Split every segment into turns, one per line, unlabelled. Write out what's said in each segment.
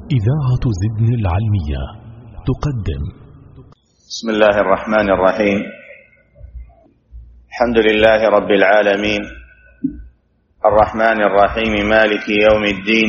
إذاعة زدن العلمية تقدم.
بسم الله الرحمن الرحيم. الحمد لله رب العالمين، الرحمن الرحيم، مالك يوم الدين،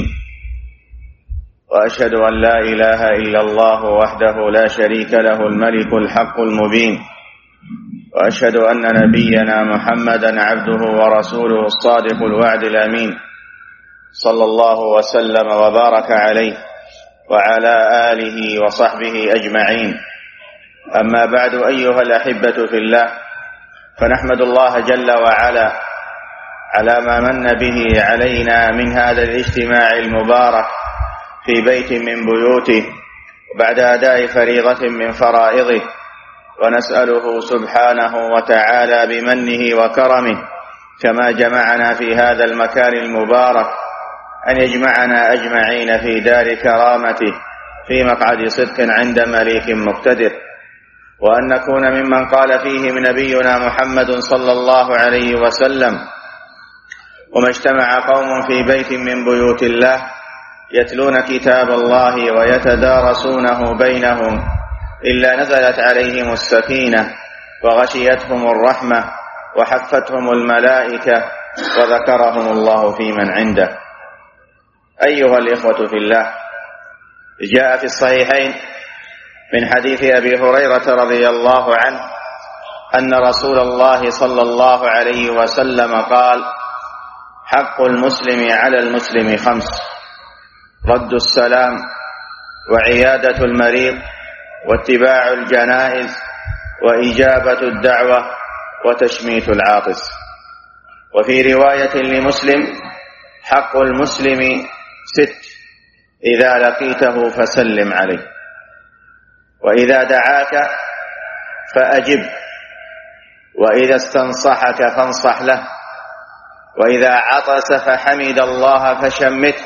وأشهد أن لا إله إلا الله وحده لا شريك له الملك الحق المبين، وأشهد أن نبينا محمدا عبده ورسوله الصادق الوعد الأمين، صلى الله وسلم وبارك عليه وعلى آله وصحبه أجمعين. أما بعد، أيها الأحبة في الله، فنحمد الله جل وعلا على ما من به علينا من هذا الاجتماع المبارك في بيت من بيوته وبعد أداء فريضة من فرائضه، ونسأله سبحانه وتعالى بمنه وكرمه كما جمعنا في هذا المكان المبارك أن يجمعنا أجمعين في دار كرامته في مقعد صدق عند مليك مقتدر، وأن نكون ممن قال فيهم نبينا محمد صلى الله عليه وسلم: وما اجتمع قوم في بيت من بيوت الله يتلون كتاب الله ويتدارسونه بينهم إلا نزلت عليهم السكينة وغشيتهم الرحمة وحفتهم الملائكة وذكرهم الله في من عنده. أيها الإخوة في الله، جاء في الصحيحين من حديث أبي هريرة رضي الله عنه أن رسول الله صلى الله عليه وسلم قال: حق المسلم على المسلم 5: رد السلام، وعيادة المريض، واتباع الجنائز، وإجابة الدعوة، وتشميت العاطس. وفي رواية لمسلم: حق المسلم 6: إذا لقيته فسلم عليه، وإذا دعاك فأجب، وإذا استنصحك فانصح له، وإذا عطس فحمد الله فشمته،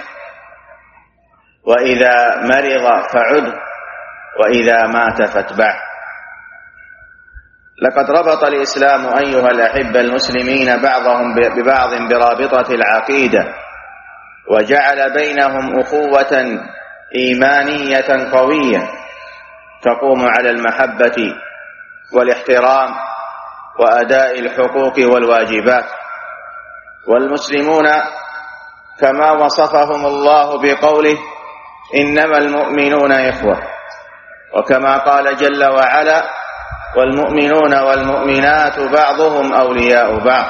وإذا مرض فعده، وإذا مات فاتبعه. لقد ربط الإسلام أيها الأحبة المسلمين بعضهم ببعض برابطة العقيدة، وجعل بينهم أخوة إيمانية قوية تقوم على المحبة والاحترام وأداء الحقوق والواجبات. والمسلمون كما وصفهم الله بقوله: إنما المؤمنون إخوة، وكما قال جل وعلا: والمؤمنون والمؤمنات بعضهم أولياء بعض،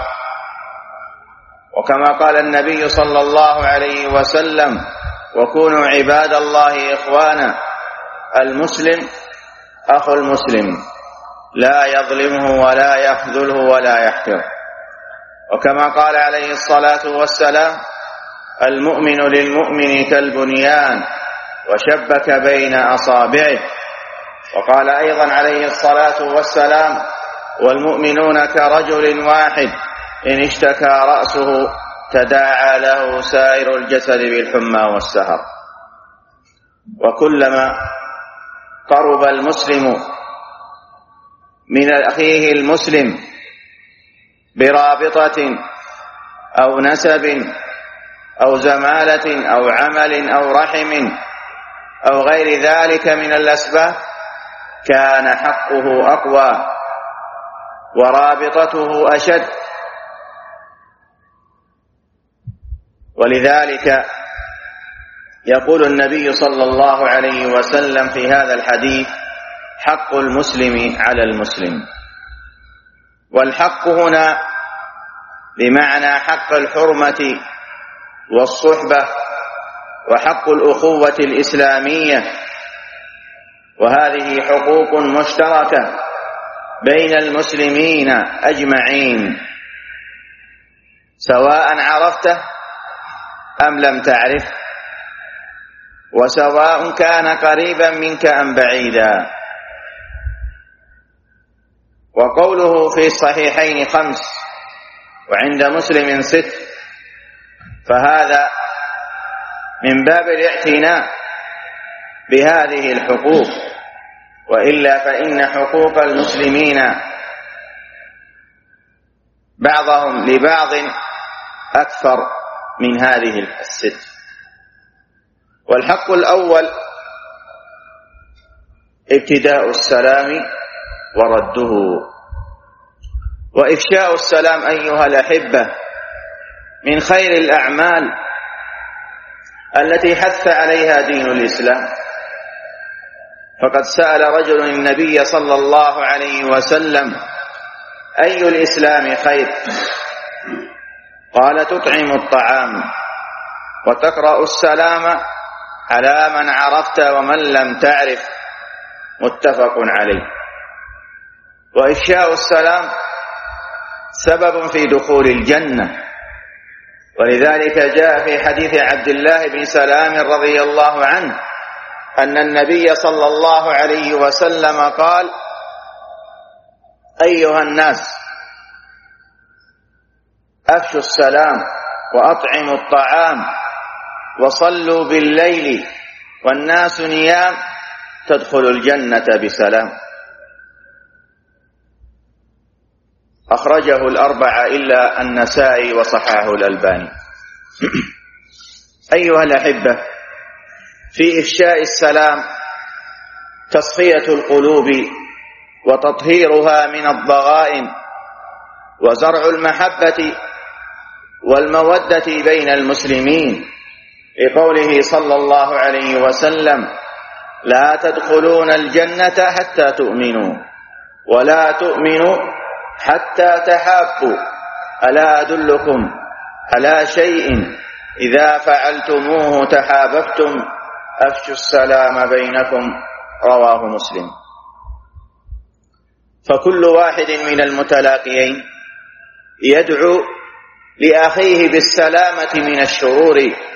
وكما قال النبي صلى الله عليه وسلم: وكونوا عباد الله إخوانا، المسلم أخو المسلم، لا يظلمه ولا يخذله ولا يحقره. وكما قال عليه الصلاة والسلام: المؤمن للمؤمن كالبنيان وشبك بين أصابعه. وقال أيضا عليه الصلاة والسلام: والمؤمنون كرجل واحد إن اشتكى رأسه تداعى له سائر الجسد بالحمى والسهر. وكلما قرب المسلم من أخيه المسلم برابطة أو نسب أو زمالة أو عمل أو رحم أو غير ذلك من الأسباب، كان حقه أقوى ورابطته أشد. ولذلك يقول النبي صلى الله عليه وسلم في هذا الحديث: حق المسلم على المسلم. والحق هنا بمعنى حق الحرمة والصحبة وحق الأخوة الإسلامية، وهذه حقوق مشتركة بين المسلمين أجمعين، سواء عرفته أم لم تعرفه، وسواء كان قريبا منك أم بعيدا. وقوله في الصحيحين 5 وعند مسلم 6، فهذا من باب الاعتناء بهذه الحقوق، وإلا فإن حقوق المسلمين بعضهم لبعض أكثر من هذه 6. والحق الأول ابتداء السلام ورده، وإفشاء السلام أيها الأحبة من خير الأعمال التي حث عليها دين الإسلام. فقد سأل رجل النبي صلى الله عليه وسلم: أي الإسلام خير؟ قال: تطعم الطعام وتقرأ السلام على من عرفت ومن لم تعرف. متفق عليه. وإفشاء السلام سبب في دخول الجنة، ولذلك جاء في حديث عبد الله بن سلام رضي الله عنه أن النبي صلى الله عليه وسلم قال: أيها الناس، أفشوا السلام وأطعموا الطعام وصلوا بالليل والناس نيام تدخلوا الجنة بسلام. أخرجه الأربعة إلا النسائي وصححه الألباني. أيها الأحبة، في إفشاء السلام تصفية القلوب وتطهيرها من الضغائن، وزرع المحبة والمودة بين المسلمين، لقوله صلى الله عليه وسلم: لا تدخلون الجنة حتى تؤمنوا ولا تؤمنوا حتى تحابوا، ألا أدلكم على شيء إذا فعلتموه تحاببتم، أفشوا السلام بينكم. رواه مسلم. فكل واحد من المتلاقيين يدعو لأخيه بالسلامة من الشرور،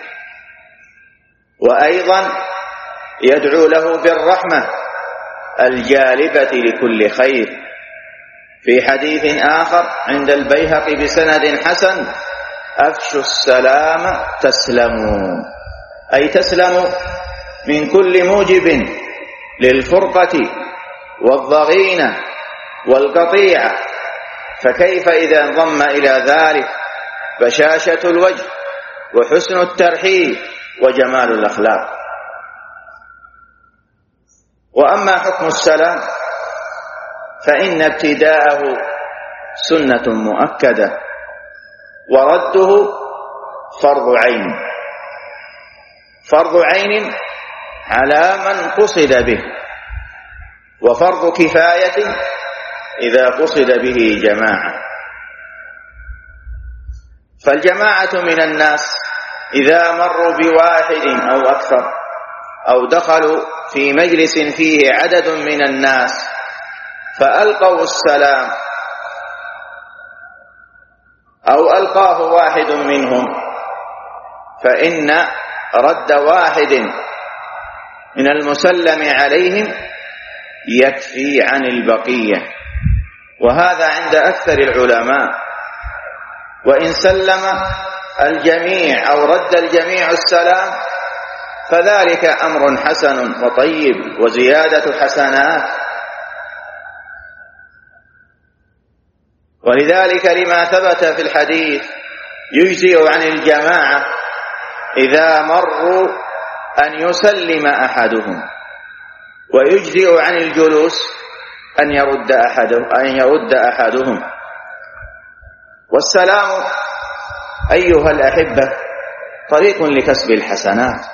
وأيضا يدعو له بالرحمة الجالبة لكل خير. في حديث آخر عند البيهقي بسند حسن: أفشوا السلام تسلموا، أي تسلموا من كل موجب للفرقة والضغينة والقطيعة. فكيف إذا انضم إلى ذلك بشاشة الوجه وحسن الترحيب وجمال الأخلاق. وأما حكم السلام فإن ابتداءه سنة مؤكدة، ورده فرض عين، فرض عين على من قصد به، وفرض كفاية إذا قصد به جماعة. فالجماعة من الناس إذا مروا بواحد أو أكثر أو دخلوا في مجلس فيه عدد من الناس فألقوا السلام أو ألقاه واحد منهم، فإن رد واحد من المسلم عليهم يكفي عن البقية، وهذا عند أكثر العلماء. وإن سلم الجميع أو رد الجميع السلام فذلك أمر حسن وطيب وزيادة حسنات. ولذلك لما ثبت في الحديث يجزئ عن الجماعة إذا مروا أن يسلم أحدهم، ويجزئ عن الجلوس أن يرد أحدهم. والسلام أيها الأحبة طريق لكسب الحسنات.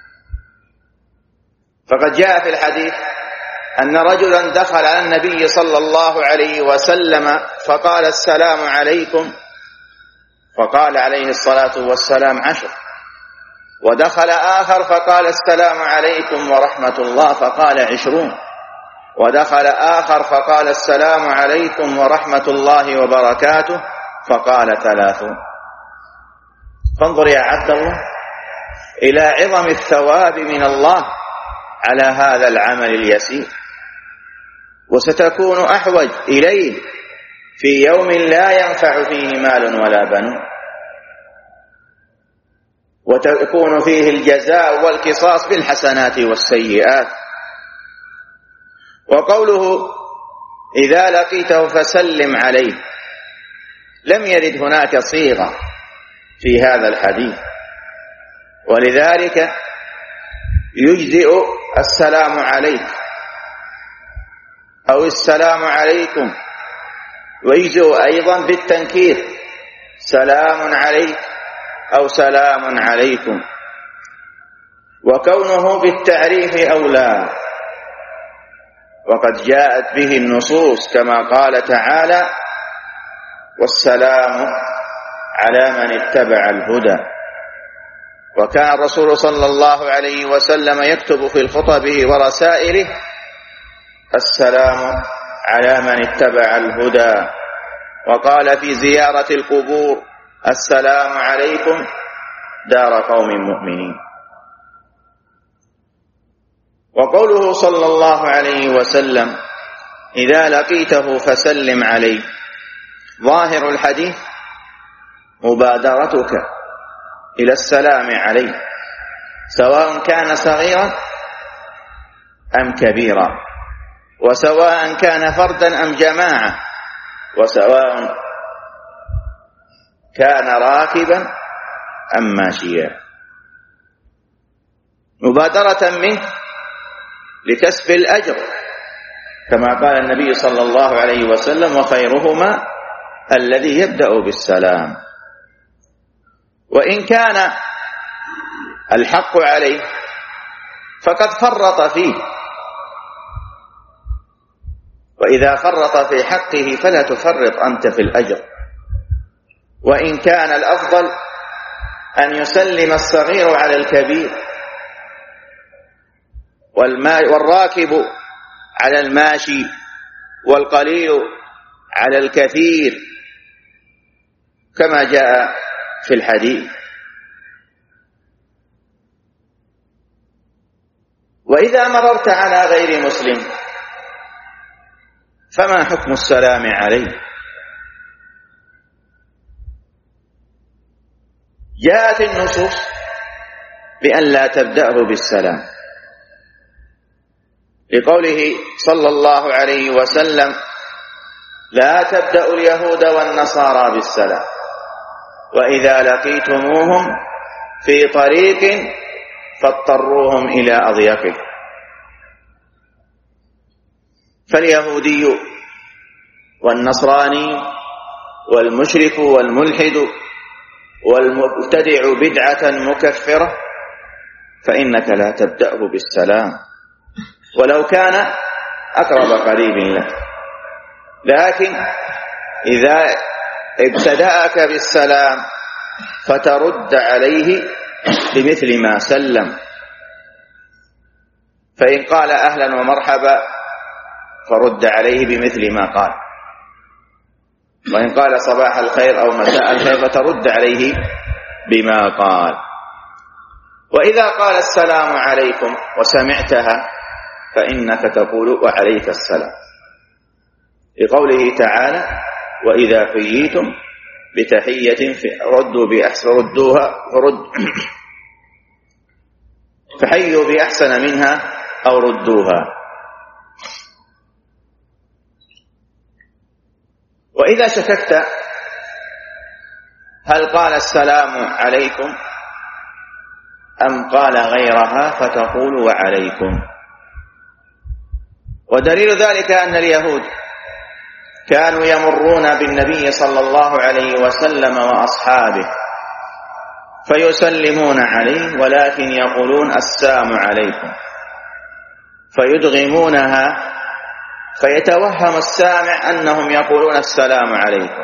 فقد جاء في الحديث أن رجلا دخل على النبي صلى الله عليه وسلم فقال: السلام عليكم، فقال عليه الصلاة والسلام: 10. ودخل آخر فقال: السلام عليكم ورحمة الله، فقال: 20. ودخل آخر فقال: السلام عليكم ورحمة الله وبركاته، فقال: 30. فانظر يا عبد الله إلى عظم الثواب من الله على هذا العمل اليسير، وستكون أحوج إليه في يوم لا ينفع فيه مال ولا بنون، وتكون فيه الجزاء والقصاص بالحسنات والسيئات. وقوله: إذا لقيته فسلم عليه، لم يرد هناك صيغة في هذا الحديث، ولذلك يجزئ السلام عليك أو السلام عليكم، ويجزئ أيضا بالتنكير سلام عليك أو سلام عليكم، وكونه بالتعريف أولى، وقد جاءت به النصوص كما قال تعالى: والسلام على من اتبع الهدى. وكان الرسول صلى الله عليه وسلم يكتب في خطبه ورسائله: السلام على من اتبع الهدى. وقال في زيارة القبور: السلام عليكم دار قوم مؤمنين. وقوله صلى الله عليه وسلم: إذا لقيته فسلم عليه، ظاهر الحديث مبادرتك إلى السلام عليه، سواء كان صغيرا أم كبيرا، وسواء كان فردا أم جماعة، وسواء كان راكبا أم ماشيا، مبادرة منه لكسب الأجر، كما قال النبي صلى الله عليه وسلم: وخيرهما الذي يبدأ بالسلام. وإن كان الحق عليه فقد فرط فيه، وإذا فرط في حقه فلا تفرط أنت في الأجر. وإن كان الأفضل أن يسلم الصغير على الكبير، والراكب على الماشي، والقليل على الكثير، كما جاء في الحديث. وإذا مررت على غير مسلم فما حكم السلام عليه؟ جاءت النصوص بأن لا تبدأه بالسلام، لقوله صلى الله عليه وسلم: لا تبدأوا اليهود والنصارى بالسلام، وإذا لقيتموهم في طريق فاضطروهم إلى أضيافه. فاليهودي والنصراني والمشرك والملحد والمبتدع بدعة مكفرة فإنك لا تبدأه بالسلام ولو كان أقرب قريب لك، لكن إذا ابتدأك بالسلام فترد عليه بمثل ما سلم، فإن قال أهلا ومرحبا فرد عليه بمثل ما قال، وإن قال صباح الخير أو مساء الخير فترد عليه بما قال. وإذا قال السلام عليكم وسمعتها فإنك تقول وعليك السلام، لقوله تعالى: وإذا حييتم بتحية فحيوا بأحسن منها أو ردوها. وإذا شككت هل قال السلام عليكم أم قال غيرها فتقول وعليكم. ودليل ذلك أن اليهود كانوا يمرون بالنبي صلى الله عليه وسلم وأصحابه فيسلمون عليه ولكن يقولون السلام عليكم، فيدغمونها فيتوهم السامع أنهم يقولون السلام عليكم،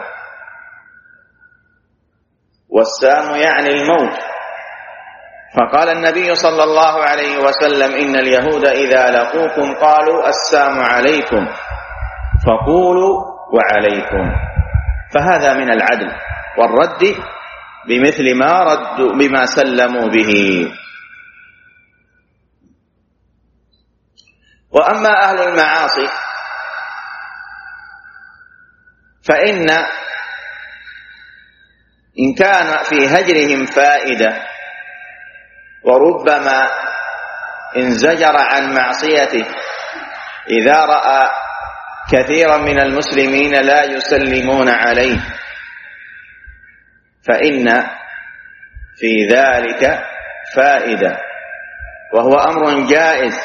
والسام يعني الموت. فقال النبي صلى الله عليه وسلم: إن اليهود إذا لقوكم قالوا السلام عليكم فقولوا وعليكم. فهذا من العدل والرد بمثل ما ردوا بما سلموا به. وأما أهل المعاصي فإن إن كان في هجرهم فائدة وربما انزجر عن معصيته إذا رأى كثيرا من المسلمين لا يسلمون عليه فإن في ذلك فائدة، وهو أمر جائز.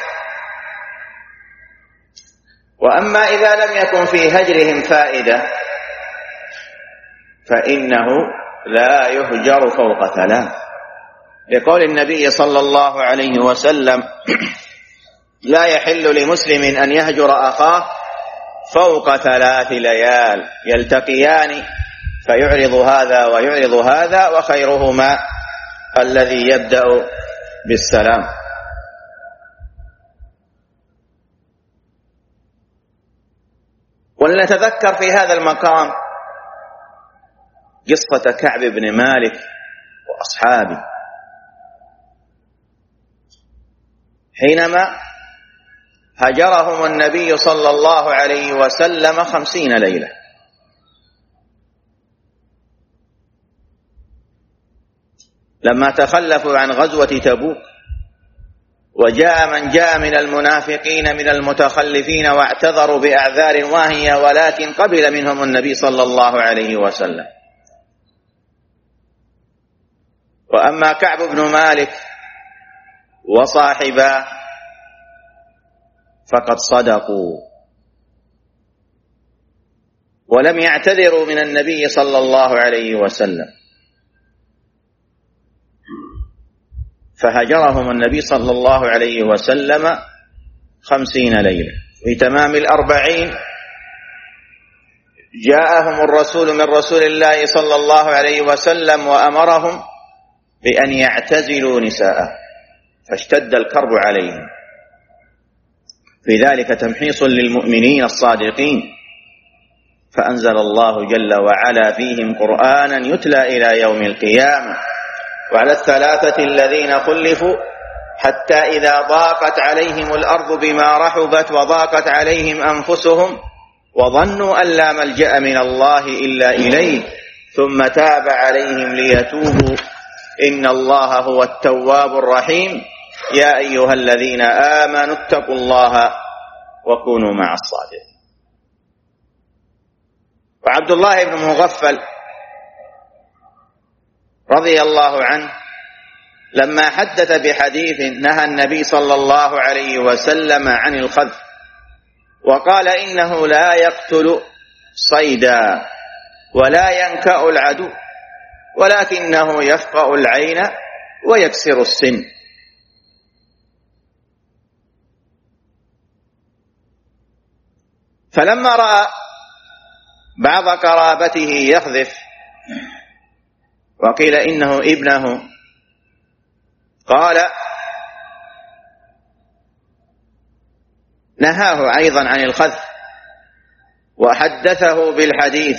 وأما إذا لم يكن في هجرهم فائدة فإنه لا يهجر فوق 3، لقول النبي صلى الله عليه وسلم: لا يحل لمسلم أن يهجر أخاه فوق 3 ليال يلتقيان فيعرض هذا ويعرض هذا، وخيرهما الذي يبدأ بالسلام. ولنتذكر في هذا المقام قصة كعب بن مالك وأصحابه حينما هجرهم النبي صلى الله عليه وسلم 50 ليلة. لما تخلفوا عن غزوة تبوك وجاء من جاء من المنافقين من المتخلفين واعتذروا بأعذار واهية، ولكن قبل منهم النبي صلى الله عليه وسلم. وأما كعب بن مالك وصاحباه فقد صدقوا ولم يعتذروا من النبي صلى الله عليه وسلم، فهجرهم النبي صلى الله عليه وسلم 50 ليلة. في تمام 40 جاءهم الرسول من رسول الله صلى الله عليه وسلم وأمرهم بأن يعتزلوا نساءه، فاشتد الكرب عليهم. في ذلك تمحيص للمؤمنين الصادقين، فأنزل الله جل وعلا فيهم قرآنا يتلى إلى يوم القيامة. وعلى 3 الذين خلفوا حتى إذا ضاقت عليهم الأرض بما رحبت وضاقت عليهم أنفسهم وظنوا أن لا ملجأ من الله إلا إليه ثم تاب عليهم ليتوبوا إن الله هو التواب الرحيم يا أيها الذين آمنوا اتقوا الله وكونوا مع الصادقين. وعبد الله بن مغفل رضي الله عنه لما حدث بحديث نهى النبي صلى الله عليه وسلم عن الخذف وقال إنه لا يقتل صيدا ولا ينكأ العدو ولكنه يفقأ العين ويكسر السن. فلما رأى بعض قرابته يخذف وقيل إنه ابنه قال نهاه أيضا عن الخذف وحدثه بالحديث،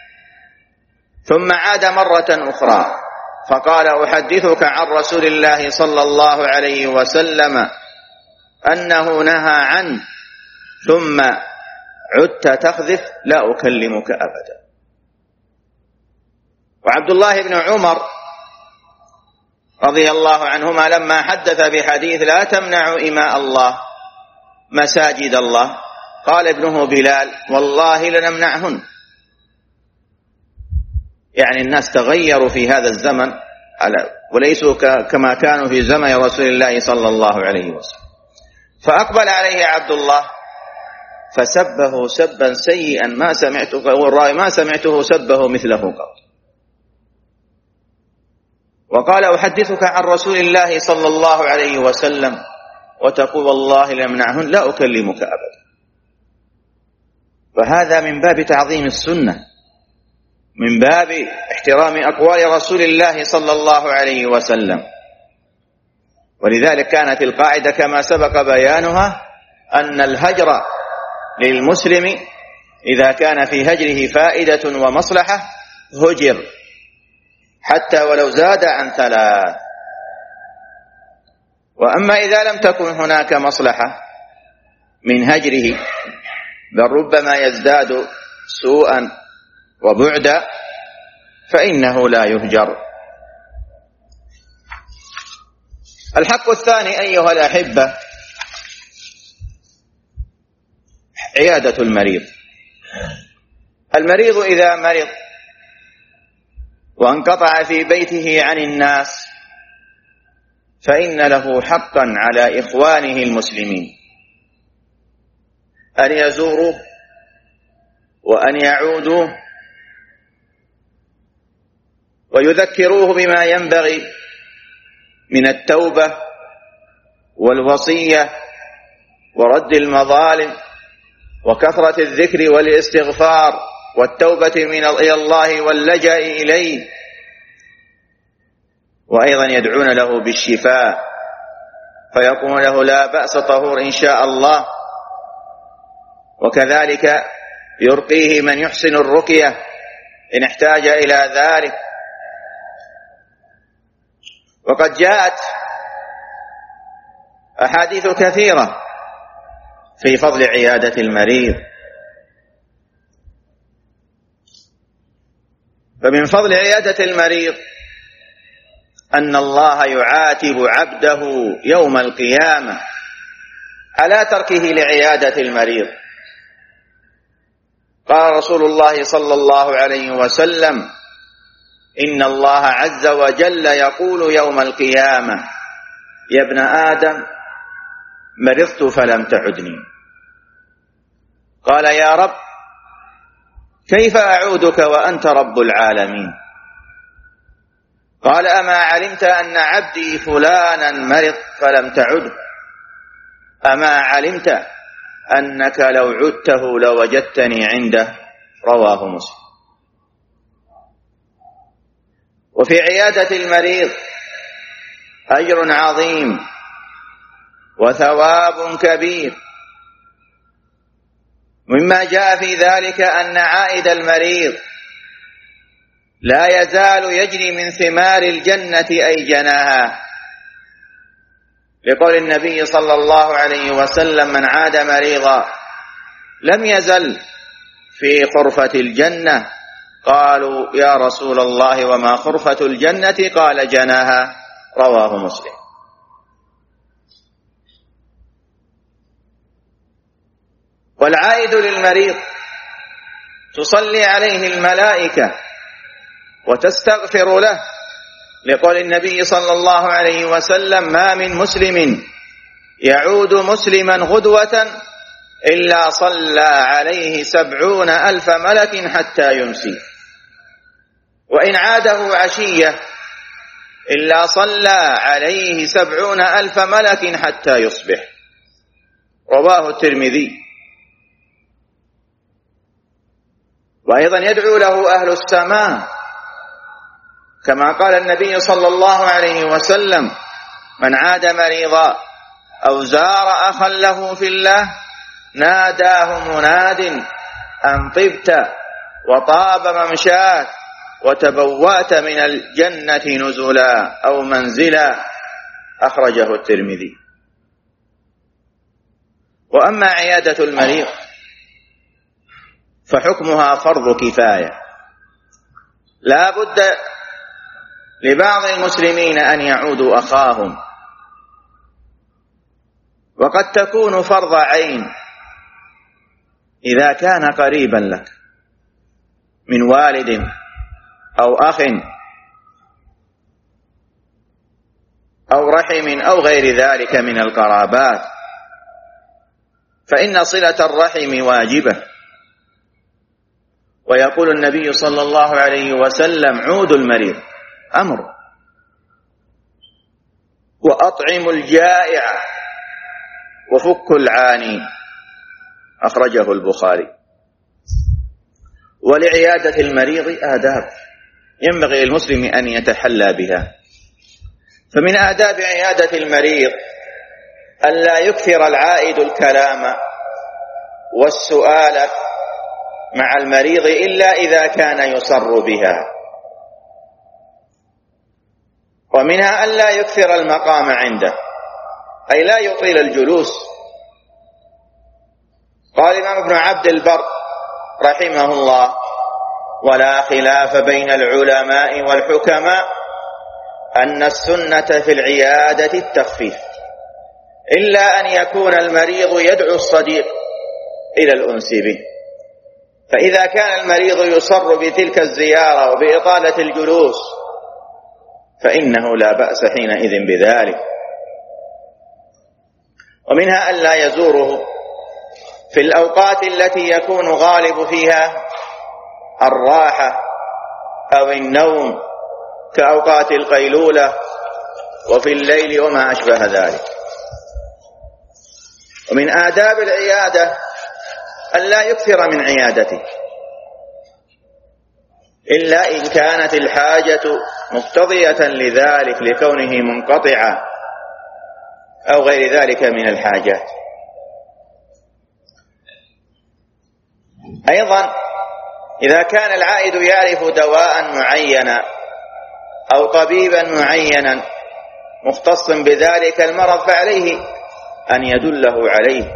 ثم عاد مرة أخرى فقال أحدثك عن رسول الله صلى الله عليه وسلم أنه نهى عنه ثم عدت تخذف لا أكلمك أبدا. وعبد الله بن عمر رضي الله عنهما لما حدث بحديث لا تمنعوا إماء الله مساجد الله قال ابنه بلال والله لنمنعهن. يعني الناس تغيروا في هذا الزمن وليسوا كما كانوا في زمن رسول الله صلى الله عليه وسلم. فأقبل عليه عبد الله فسبه سبا سيئا ما سمعته سبه مثله قط، وقال أحدثك عن رسول الله صلى الله عليه وسلم وتقول والله لمنعهن لا أكلمك أبدا. وهذا من باب تعظيم السنة، من باب احترام أقوال رسول الله صلى الله عليه وسلم. ولذلك كانت القاعدة كما سبق بيانها أن الهجر للمسلم إذا كان في هجره فائدة ومصلحة هجر حتى ولو زاد عن 3. وأما إذا لم تكن هناك مصلحة من هجره بل ربما يزداد سوءا وبعدا فإنه لا يهجر. الحق الثاني أيها الأحبة عيادة المريض. المريض إذا مرض وانقطع في بيته عن الناس فإن له حقا على إخوانه المسلمين أن يزوروه وأن يعودوه ويذكروه بما ينبغي من التوبة والوصية ورد المظالم وكثرة الذكر والاستغفار والتوبة إلى الله واللجأ إليه، وأيضا يدعون له بالشفاء فيقول له لا بأس طهور إن شاء الله، وكذلك يرقيه من يحسن الرقية إن احتاج إلى ذلك. وقد جاءت أحاديث كثيرة في فضل عيادة المريض، فمن فضل عيادة المريض أن الله يعاتب عبده يوم القيامة على تركه لعيادة المريض. قال رسول الله صلى الله عليه وسلم: إن الله عز وجل يقول يوم القيامة: يا ابن آدم مرضت فلم تعدني. قال: يا رب كيف أعودك وأنت رب العالمين؟ قال: أما علمت أن عبدي فلانا مرض فلم تعده؟ أما علمت أنك لو عدته لوجدتني عنده؟ رواه مسلم. وفي عيادة المريض أجر عظيم وثواب كبير، مما جاء في ذلك أن عائد المريض لا يزال يجري من ثمار الجنة أي جناها، لقول النبي صلى الله عليه وسلم: من عاد مريضا لم يزل في خرفة الجنة. قالوا: يا رسول الله وما خرفة الجنة؟ قال: جناها. رواه مسلم. والعائد للمريض تصلي عليه الملائكة وتستغفر له، لقول النبي صلى الله عليه وسلم: ما من مسلم يعود مسلما غدوة إلا صلى عليه 70,000 ملك حتى يمسي، وإن عاده عشية إلا صلى عليه 70,000 ملك حتى يصبح. رواه الترمذي. وأيضا يدعو له أهل السماء، كما قال النبي صلى الله عليه وسلم: من عاد مريضا أو زار أخا له في الله ناداه مناد أن طبت وطاب ممشاك وتبوأت من الجنة نزلا أو منزلا. أخرجه الترمذي. وأما عيادة المريض فحكمها فرض كفاية، لا بد لبعض المسلمين أن يعودوا أخاهم، وقد تكون فرض عين إذا كان قريبا لك من والد أو أخ أو رحم أو غير ذلك من القرابات، فإن صلة الرحم واجبة. ويقول النبي صلى الله عليه وسلم: عودوا المريض أمر، وأطعموا الجائع، وفكوا العاني. أخرجه البخاري. ولعيادة المريض آداب ينبغي للمسلم أن يتحلى بها، فمن آداب عيادة المريض ألا يكثر العائد الكلام والسؤال مع المريض إلا إذا كان يصر بها، ومنها ألا يكثر المقام عنده، أي لا يطيل الجلوس. قال الإمام ابن عبد البر رحمه الله: ولا خلاف بين العلماء والحكماء أن السنة في العيادة التخفيف، إلا أن يكون المريض يدعو الصديق إلى الأنس به، فإذا كان المريض يصر بتلك الزيارة وبإطالة الجلوس فإنه لا بأس حينئذ بذلك. ومنها ألا يزوره في الأوقات التي يكون غالب فيها الراحة أو النوم كأوقات القيلولة وفي الليل وما أشبه ذلك. ومن آداب العيادة ألا يكثر من عيادته إلا إن كانت الحاجة مقتضية لذلك لكونه منقطعا أو غير ذلك من الحاجات. أيضا إذا كان العائد يعرف دواء معينا أو طبيبا معينا مختص بذلك المرض فعليه أن يدله عليه،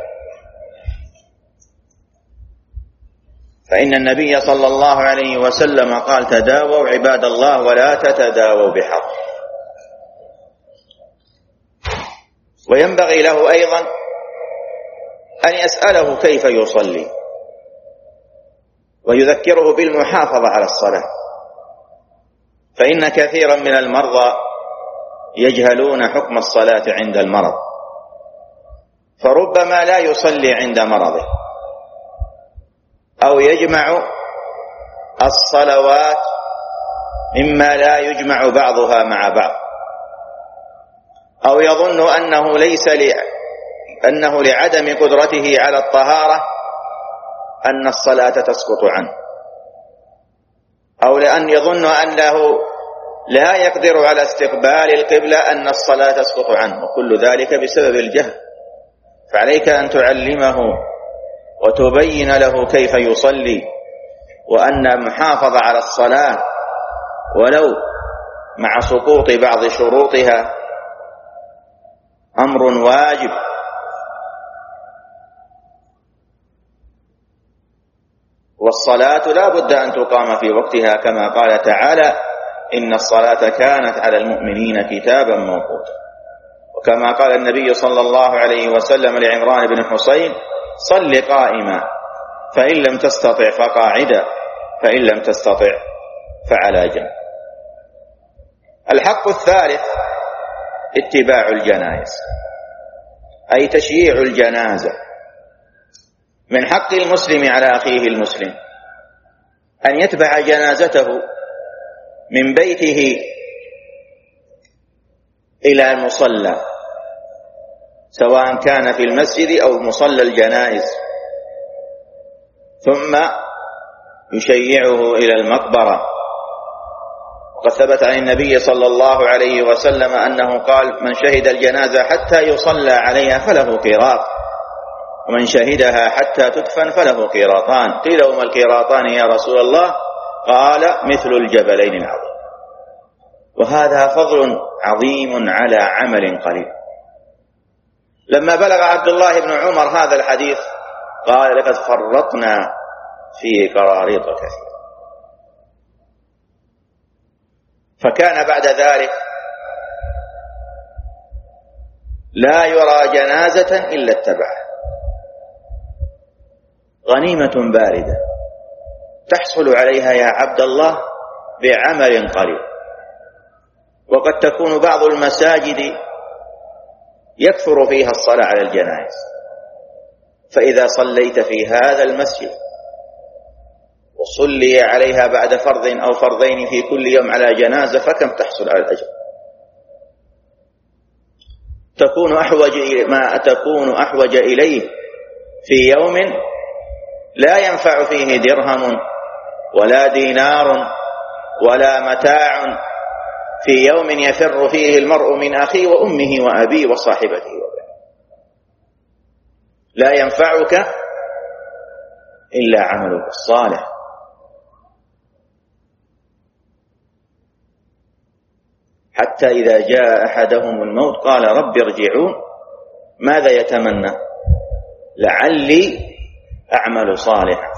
فإن النبي صلى الله عليه وسلم قال: تداووا عباد الله ولا تتداووا بحق. وينبغي له أيضا أن يسأله كيف يصلي ويذكره بالمحافظة على الصلاة، فإن كثيرا من المرضى يجهلون حكم الصلاة عند المرض، فربما لا يصلي عند مرضه أو يجمع الصلوات مما لا يجمع بعضها مع بعض، أو يظن أنه لعدم قدرته على الطهارة أن الصلاة تسقط عنه، أو لأن يظن أنه لا يقدر على استقبال القبلة أن الصلاة تسقط عنه، وكل ذلك بسبب الجهل. فعليك أن تعلمه وتبين له كيف يصلي، وأن المحافظة على الصلاة ولو مع سقوط بعض شروطها أمر واجب. والصلاة لا بد أن تقام في وقتها، كما قال تعالى: إن الصلاة كانت على المؤمنين كتابا موقوتا. وكما قال النبي صلى الله عليه وسلم لعمران بن حسين: صل قائما، فإن لم تستطع فقاعدا، فإن لم تستطع فعلى جنب. الحق الثالث اتباع الجنائز، أي تشييع الجنازة. من حق المسلم على أخيه المسلم أن يتبع جنازته من بيته إلى المصلى، سواء كان في المسجد أو مصلى الجنائز، ثم يشيعه إلى المقبرة. وقد ثبت عن النبي صلى الله عليه وسلم أنه قال: من شهد الجنازة حتى يصلى عليها فله قيراط، ومن شهدها حتى تدفن فله قيراطان. قيل: وما القيراطان يا رسول الله؟ قال: مثل الجبلين العظيم. وهذا فضل عظيم على عمل قليل. لما بلغ عبد الله بن عمر هذا الحديث قال: لقد فرطنا في قراريط كثيرة. فكان بعد ذلك لا يرى جنازة إلا اتبعها. غنيمة باردة تحصل عليها يا عبد الله بعمل قليل. وقد تكون بعض المساجد يكثر فيها الصلاة على الجنائز، فإذا صليت في هذا المسجد وصلي عليها بعد فرض أو فرضين في كل يوم على جنازة فكم تحصل على الأجر؟ تكون أحوج إليه في يوم لا ينفع فيه درهم ولا دينار ولا متاع، في يوم يفر فيه المرء من أخيه وأمه وأبيه وصاحبته وبنيه. لا ينفعك إلا عملك الصالح. حتى إذا جاء أحدهم الموت قال: رب ارجعون. ماذا يتمنى؟ لعلي أعمل صالحا.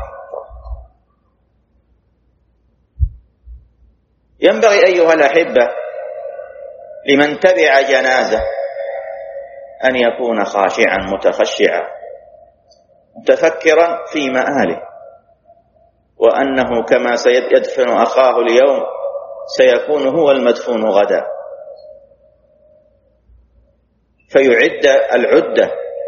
ينبغي أيها الأحبة لمن تبع جنازة أن يكون خاشعا متخشعا متفكرا في مآله، وأنه كما سيدفن أخاه اليوم سيكون هو المدفون غدا، فيعد العدة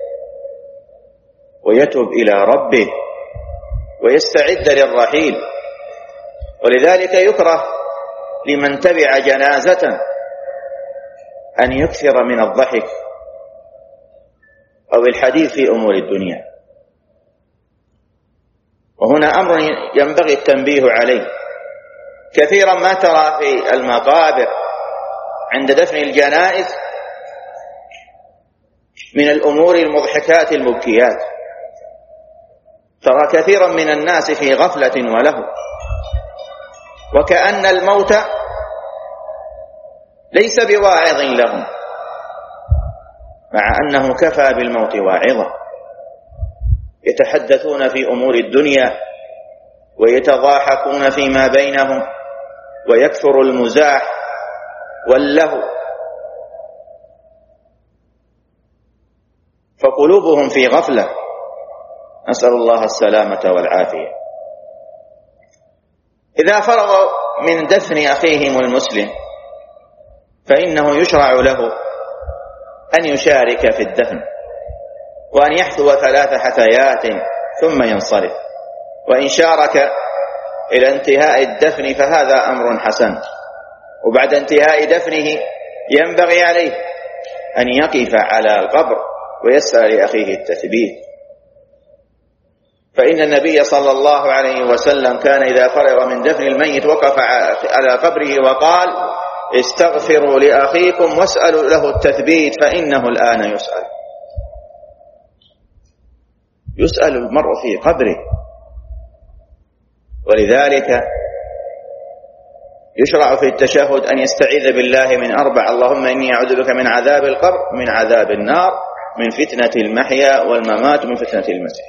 ويتوب إلى ربه ويستعد للرحيل. ولذلك يكره لمن تبع جنازة أن يكثر من الضحك أو الحديث في أمور الدنيا. وهنا أمر ينبغي التنبيه عليه. كثيرا ما ترى في المقابر عند دفن الجنائز من الأمور المضحكات المبكيات. ترى كثيرا من الناس في غفلة وله، وكأن الموت ليس بواعظ لهم، مع أنه كفى بالموت واعظا. يتحدثون في أمور الدنيا ويتضاحكون فيما بينهم ويكثر المزاح واللهو، فقلوبهم في غفلة، نسأل الله السلامة والعافية. إذا فرغ من دفن أخيهم المسلم فإنه يشرع له أن يشارك في الدفن، وأن يحثو 3 حثيات ثم ينصرف. وإن شارك إلى انتهاء الدفن فهذا أمر حسن. وبعد انتهاء دفنه ينبغي عليه أن يقف على القبر ويسأل لأخيه التثبيت، فإن النبي صلى الله عليه وسلم كان إذا فرغ من دفن الميت وقف على قبره وقال: استغفروا لأخيكم واسألوا له التثبيت فإنه الآن يسأل المرء في قبره. ولذلك يشرع في التشهد أن يستعيذ بالله من 4: اللهم إني أعوذ بك من عذاب القبر، من عذاب النار، من فتنة المحيا والممات، ومن فتنة المسيح.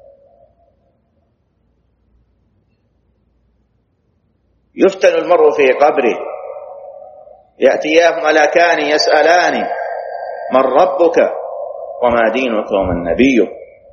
يفتن المرء في قبره، يأتياه ملكان يسألان: من ربك وما دينك ومن نبيك؟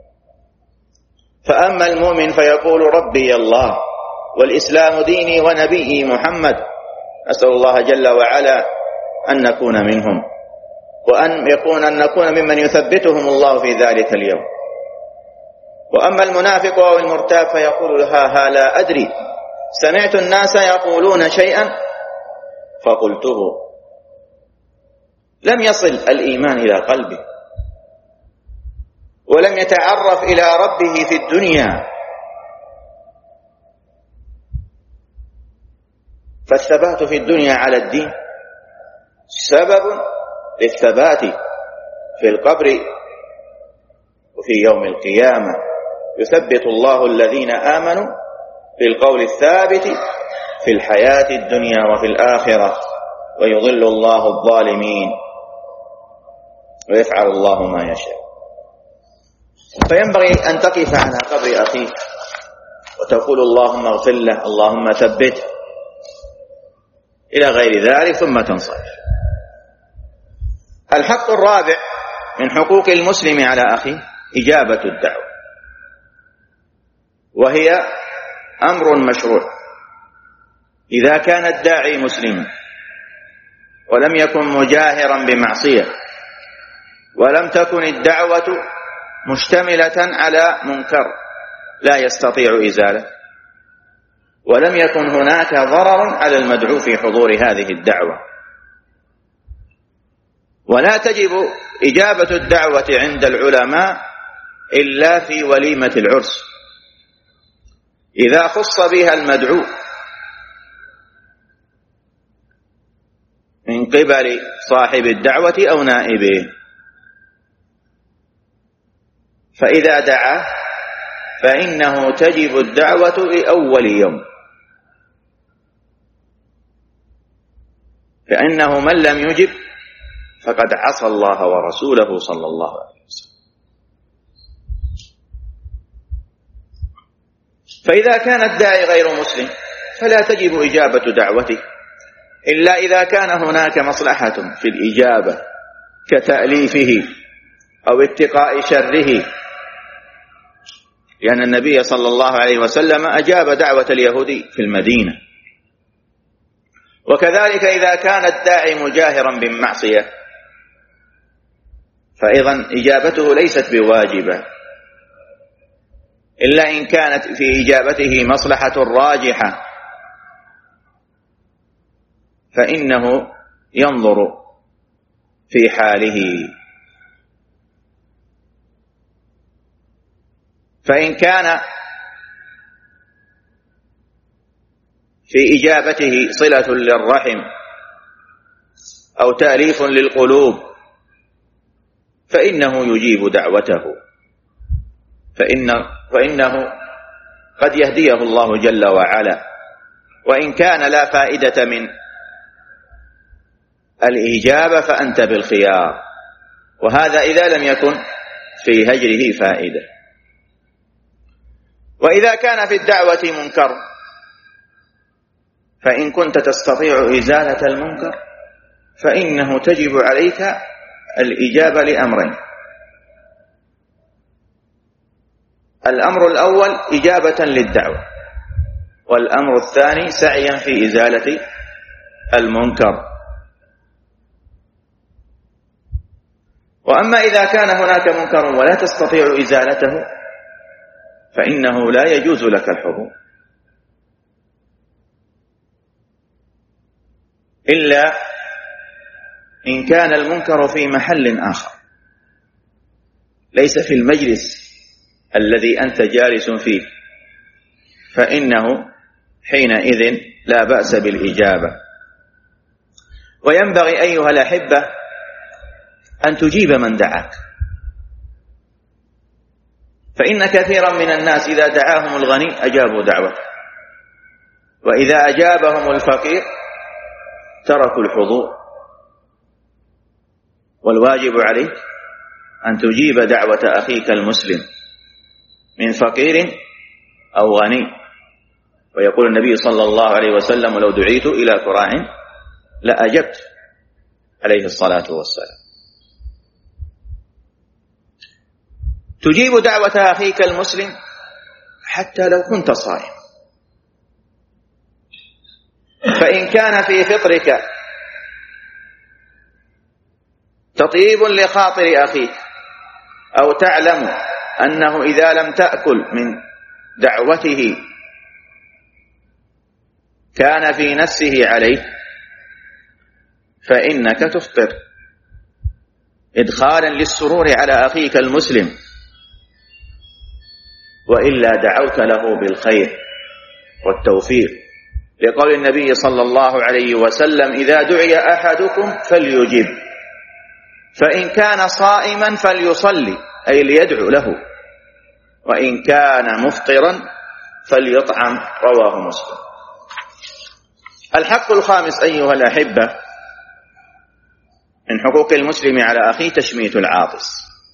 فأما المؤمن فيقول: ربي الله والإسلام ديني ونبيي محمد. أسأل الله جل وعلا أن نكون منهم، وأن نكون ممن يثبتهم الله في ذلك اليوم. وأما المنافق أو المرتاب فيقول: ها لا أدري، سمعت الناس يقولون شيئا فقلته. لم يصل الإيمان إلى قلبه، ولم يتعرف إلى ربه في الدنيا. فالثبات في الدنيا على الدين سبب للثبات في القبر وفي يوم القيامة. يثبت الله الذين آمنوا بالقول الثابت في الحياة الدنيا وفي الآخرة، ويضل الله الظالمين ويفعل الله ما يشاء. فينبغي أن تقف على قبر أخيك وتقول: اللهم اغفر له، اللهم ثبته، إلى غير ذلك، ثم تنصرف. الحق الرابع من حقوق المسلم على أخيه إجابة الدعوة، وهي أمر مشروع. إذا كان الداعي مسلما ولم يكن مجاهرا بمعصية، ولم تكن الدعوة مشتملة على منكر لا يستطيع إزالة، ولم يكن هناك ضرر على المدعو في حضور هذه الدعوة، ولا تجب إجابة الدعوة عند العلماء إلا في وليمة العرس إذا خص بها المدعو من قبل صاحب الدعوة أو نائبه. فإذا دعا فإنه تجب الدعوة لأول يوم، فإنه من لم يجب فقد عصى الله ورسوله صلى الله عليه وسلم. فإذا كان الداعي غير مسلم فلا تجب إجابة دعوته إلا إذا كان هناك مصلحة في الإجابة كتأليفه أو اتقاء شره، لأن النبي صلى الله عليه وسلم أجاب دعوة اليهودي في المدينة. وكذلك إذا كان الداعي مجاهرا بالمعصية فأيضا إجابته ليست بواجبة، إلا إن كانت في إجابته مصلحة راجحة فإنه ينظر في حاله. فإن كان في إجابته صلة للرحم أو تأليف للقلوب فإنه يجيب دعوته، فإنه قد يهديه الله جل وعلا. وإن كان لا فائدة من الإجابة فأنت بالخيار، وهذا إذا لم يكن في هجره فائدة. وإذا كان في الدعوة منكر فإن كنت تستطيع إزالة المنكر فإنه تجب عليك الإجابة لأمرين: الأمر الأول إجابة للدعوة، والأمر الثاني سعيا في إزالة المنكر. وأما إذا كان هناك منكر ولا تستطيع إزالته فإنه لا يجوز لك الحضور، إلا إن كان المنكر في محل آخر ليس في المجلس الذي أنت جالس فيه، فإنه حينئذ لا بأس بالإجابة. وينبغي أيها الأحبة أن تجيب من دعاك، فإن كثيرا من الناس إذا دعاهم الغني أجابوا دعوته، وإذا أجابهم الفقير تركوا الحضور. والواجب عليك أن تجيب دعوة أخيك المسلم من فقير أو غني. ويقول النبي صلى الله عليه وسلم: لو دعيت إلى كراع لأجبت، عليه الصلاة والسلام. تجيب دعوة أخيك المسلم حتى لو كنت صائم، فإن كان في فطرك تطيب لخاطر أخيك أو تعلم أنه إذا لم تأكل من دعوته كان في نفسه عليه فإنك تفطر إدخالا للسرور على أخيك المسلم، وإلا دعوت له بالخير والتوفيق، لقول النبي صلى الله عليه وسلم: إذا دعي أحدكم فليجب، فإن كان صائما فليصلي، أي ليدعو له، وإن كان مفطرا فليطعم، رواه مسلم. الحق الخامس أيها الأحبة من حقوق المسلم على أخيه تشميت العاطس.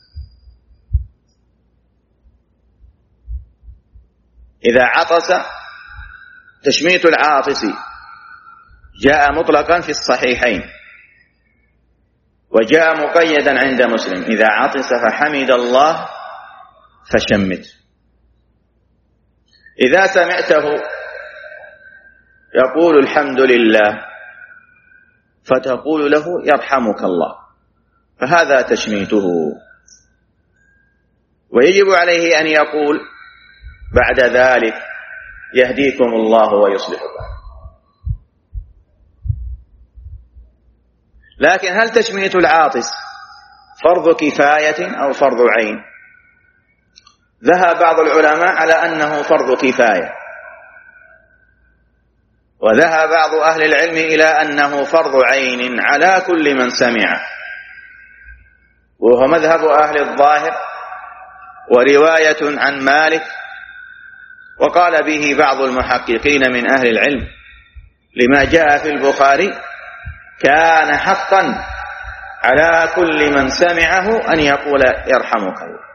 إذا عطس، تشميت العاطس جاء مطلقا في الصحيحين وجاء مقيدا عند مسلم: إذا عطس فحمد الله فشمت. إذا سمعته يقول الحمد لله فتقول له يرحمك الله، فهذا تشميته. ويجب عليه أن يقول بعد ذلك: يهديكم الله ويصلح بالكم. لكن هل تشميت العاطس فرض كفاية أو فرض عين؟ ذهب بعض العلماء على أنه فرض كفاية، وذهب بعض أهل العلم إلى أنه فرض عين على كل من سمع، وهو مذهب أهل الظاهر ورواية عن مالك، وقال به بعض المحققين من أهل العلم لما جاء في البخاري: كان حقا على كل من سمعه أن يقول يرحمك الله.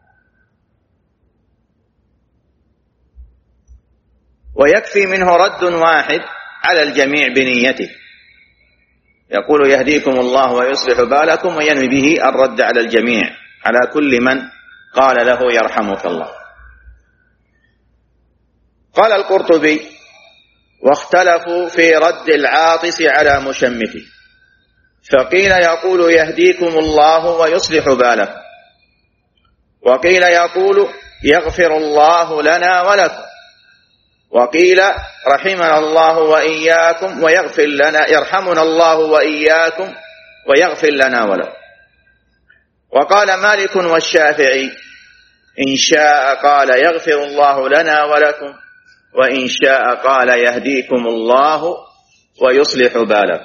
ويكفي منه رد واحد على الجميع بنيته، يقول يهديكم الله ويصلح بالكم، وينوي به الرد على الجميع، على كل من قال له يرحمك الله. قال القرطبي: واختلفوا في رد العاطس على مشمته، فقيل يقول يهديكم الله ويصلح بالكم، وقيل يقول يغفر الله لنا ولكم، وقيل رحمنا الله وإياكم ويغفر لنا، يرحمنا الله وإياكم ويغفر لنا ولكم. وقال مالك والشافعي إن شاء قال يغفر الله لنا ولكم، وإن شاء قال يهديكم الله ويصلح بالكم.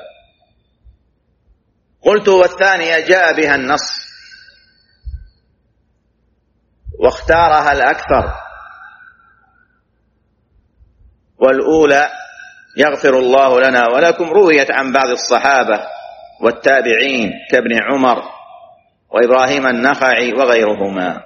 قلت والثانية جاء بها النص واختارها الأكثر، والأولى يغفر الله لنا ولكم رويت عن بعض الصحابة والتابعين كابن عمر وإبراهيم النخعي وغيرهما.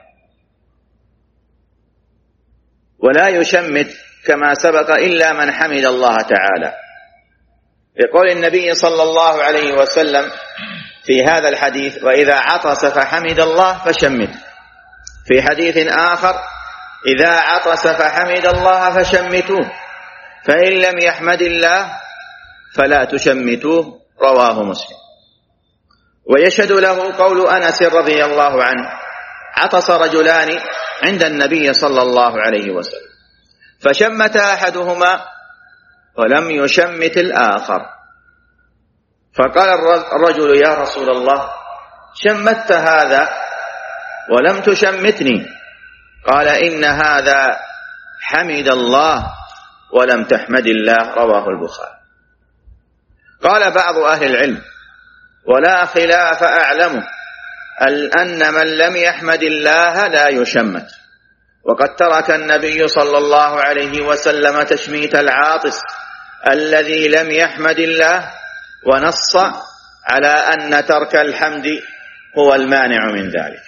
ولا يشمت كما سبق إلا من حمد الله تعالى، لقول النبي صلى الله عليه وسلم في هذا الحديث وإذا عطس فحمد الله فشمت. في حديث آخر إذا عطس فحمد الله فشمتوه، فإن لم يحمد الله فلا تشمتوه، رواه مسلم. ويشهد له قول أنس رضي الله عنه عطس رجلان عند النبي صلى الله عليه وسلم فشمت أحدهما ولم يشمت الآخر، فقال الرجل يا رسول الله شمت هذا ولم تشمتني، قال إن هذا حمد الله ولم تحمد الله، رواه البخاري. قال بعض أهل العلم ولا خلاف أعلمه أن من لم يحمد الله لا يشمت، وقد ترك النبي صلى الله عليه وسلم تشميت العاطس الذي لم يحمد الله، ونص على أن ترك الحمد هو المانع من ذلك.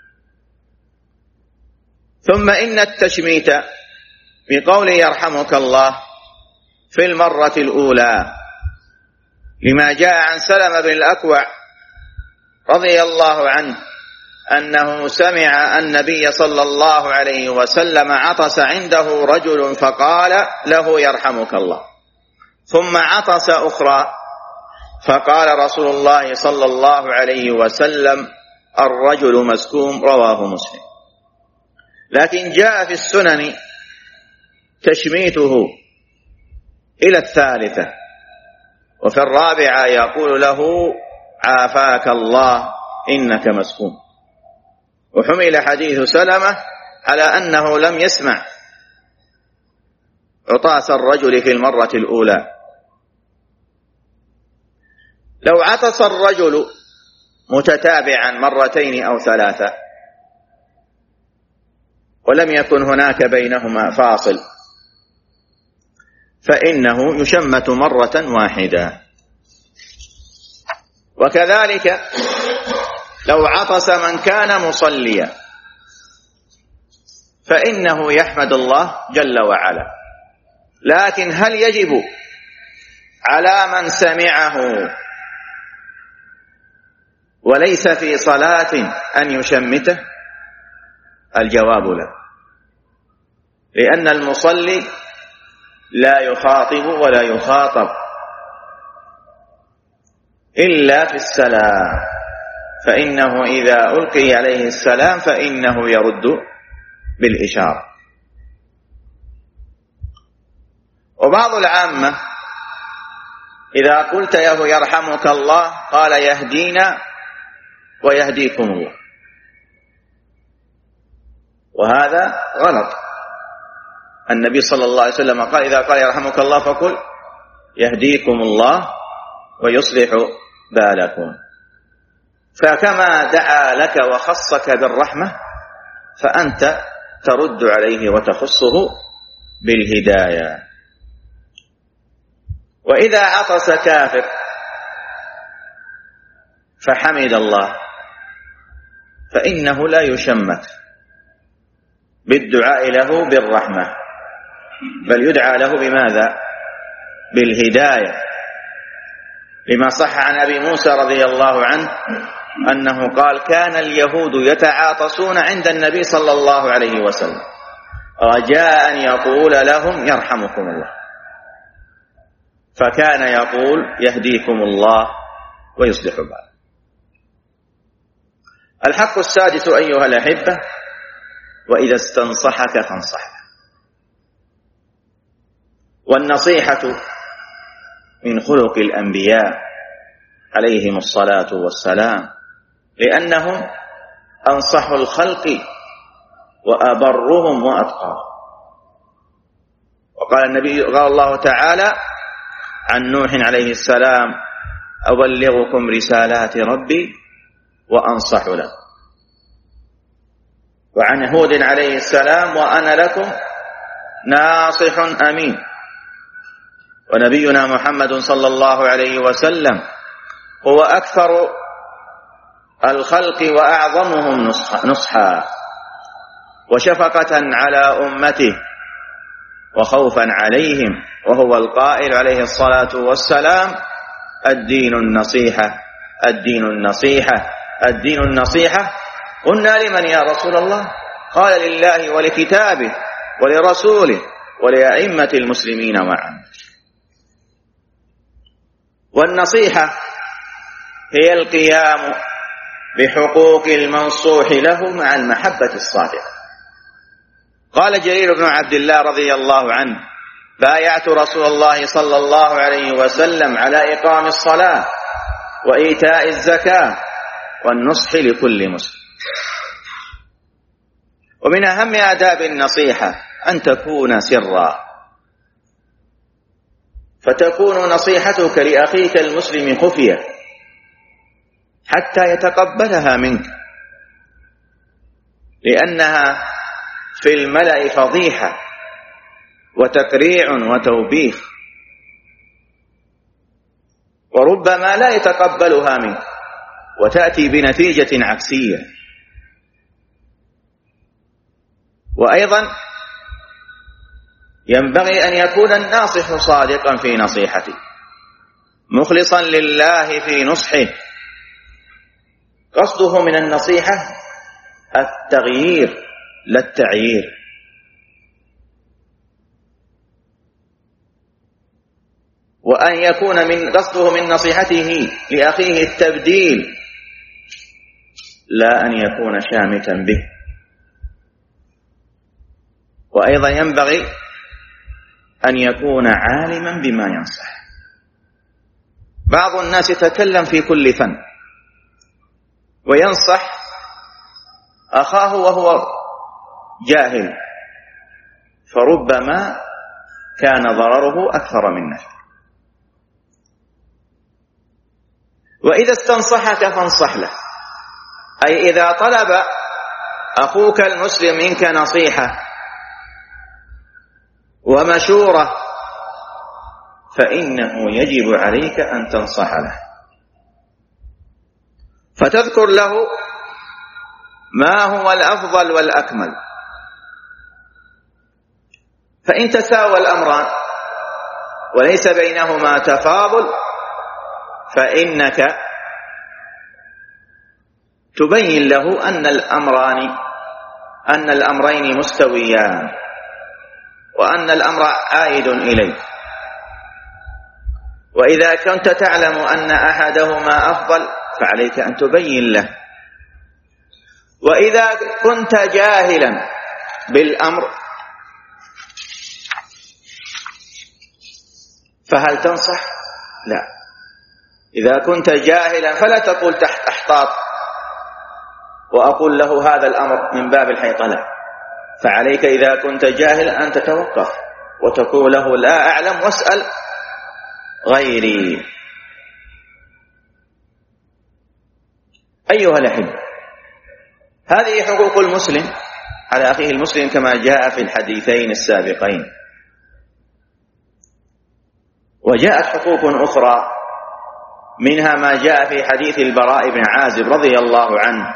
ثم إن التشميت بقول يرحمك الله في المرة الأولى لما جاء عن سلمة بن الأكوع رضي الله عنه أنه سمع النبي صلى الله عليه وسلم عطس عنده رجل فقال له يرحمك الله، ثم عطس أخرى فقال رسول الله صلى الله عليه وسلم الرجل مسكوم، رواه مسلم. لكن جاء في السنن تشميته إلى الثالثة، وفي الرابعة يقول له عافاك الله إنك مسكوم. وحمل حديث سلمة على أنه لم يسمع عطاس الرجل في المرة الأولى. لو عطس الرجل متتابعا مرتين أو ثلاثة ولم يكن هناك بينهما فاصل فإنه يشمت مرة واحدة. وكذلك لو عطس من كان مصليا فإنه يحمد الله جل وعلا، لكن هل يجب على من سمعه وليس في صلاة أن يشمته؟ الجواب لا، لأن المصلي لا يخاطب ولا يخاطب إلا في السلام، فإنه إذا ألقي عليه السلام فإنه يرد بالإشارة. وبعض العامة إذا قلت له يرحمك الله قال يهدينا ويهديكم الله، وهذا غلط. النبي صلى الله عليه وسلم قال إذا قال يرحمك الله فقل يهديكم الله ويصلح بالكم. فكما دعا لك وخصك بالرحمة فأنت ترد عليه وتخصه بالهداية. وإذا عطس كافر فحمد الله فإنه لا يشمت بالدعاء له بالرحمة، بل يدعى له بماذا؟ بالهداية، لما صح عن أبي موسى رضي الله عنه أنه قال كان اليهود يتعاطسون عند النبي صلى الله عليه وسلم رجاء أن يقول لهم يرحمكم الله، فكان يقول يهديكم الله ويصلح باله. الحق السادس أيها الأحبة: وإذا استنصحك فانصحه. والنصيحة من خلق الأنبياء عليهم الصلاة والسلام، لأنهم أنصح الخلق وأبرهم وأتقاهم. قال الله تعالى عن نوح عليه السلام: أبلغكم رسالات ربي وأنصح له. وعن هود عليه السلام: وأنا لكم ناصح أمين. ونبينا محمد صلى الله عليه وسلم هو أكثر الخلق وأعظمهم نصحا وشفقة على أمته وخوفا عليهم، وهو القائل عليه الصلاة والسلام: الدين النصيحة، الدين النصيحة، الدين النصيحة. قلنا: لمن يا رسول الله؟ قال: لله ولكتابه ولرسوله ولأئمة المسلمين معا. والنصيحة هي القيام بحقوق المنصوح له مع المحبة الصادقة. قال جرير بن عبد الله رضي الله عنه: بايعت رسول الله صلى الله عليه وسلم على إقام الصلاة وإيتاء الزكاة والنصح لكل مسلم. ومن أهم آداب النصيحة أن تكون سرا، فتكون نصيحتك لأخيك المسلم خفية حتى يتقبلها منك، لأنها في الملأ فضيحة وتقريع وتوبيخ، وربما لا يتقبلها منك وتأتي بنتيجة عكسية. وأيضا ينبغي أن يكون الناصح صادقا في نصيحته، مخلصا لله في نصحه، قصده من النصيحة التغيير لا التعيير. وأن يكون من قصده من نصيحته لأخيه التبديل، لا أن يكون شامتا به. وأيضا ينبغي أن يكون عالما بما ينصح. بعض الناس يتكلم في كل فن وينصح أخاه وهو جاهل، فربما كان ضرره أكثر من نفعه. وإذا استنصحك فانصح له، أي إذا طلب أخوك المسلم منك نصيحة ومشورة فإنه يجب عليك أن تنصح له، فتذكر له ما هو الأفضل والأكمل. فإن تساوى الأمران وليس بينهما تفاضل فإنك تبين له أن الأمرين مستويان وأن الأمر عائد إليك. وإذا كنت تعلم أن أحدهما أفضل فعليك أن تبين له. وإذا كنت جاهلا بالأمر فهل تنصح؟ لا. إذا كنت جاهلا فلا تقول تحت أحطاط وأقول له هذا الأمر من باب الحيطنة، فعليك إذا كنت جاهلا أن تتوقف وتقول له لا أعلم واسأل غيري. أيها الأحبة، هذه حقوق المسلم على أخيه المسلم كما جاء في الحديثين السابقين. وجاءت حقوق أخرى، منها ما جاء في حديث البراء بن عازب رضي الله عنه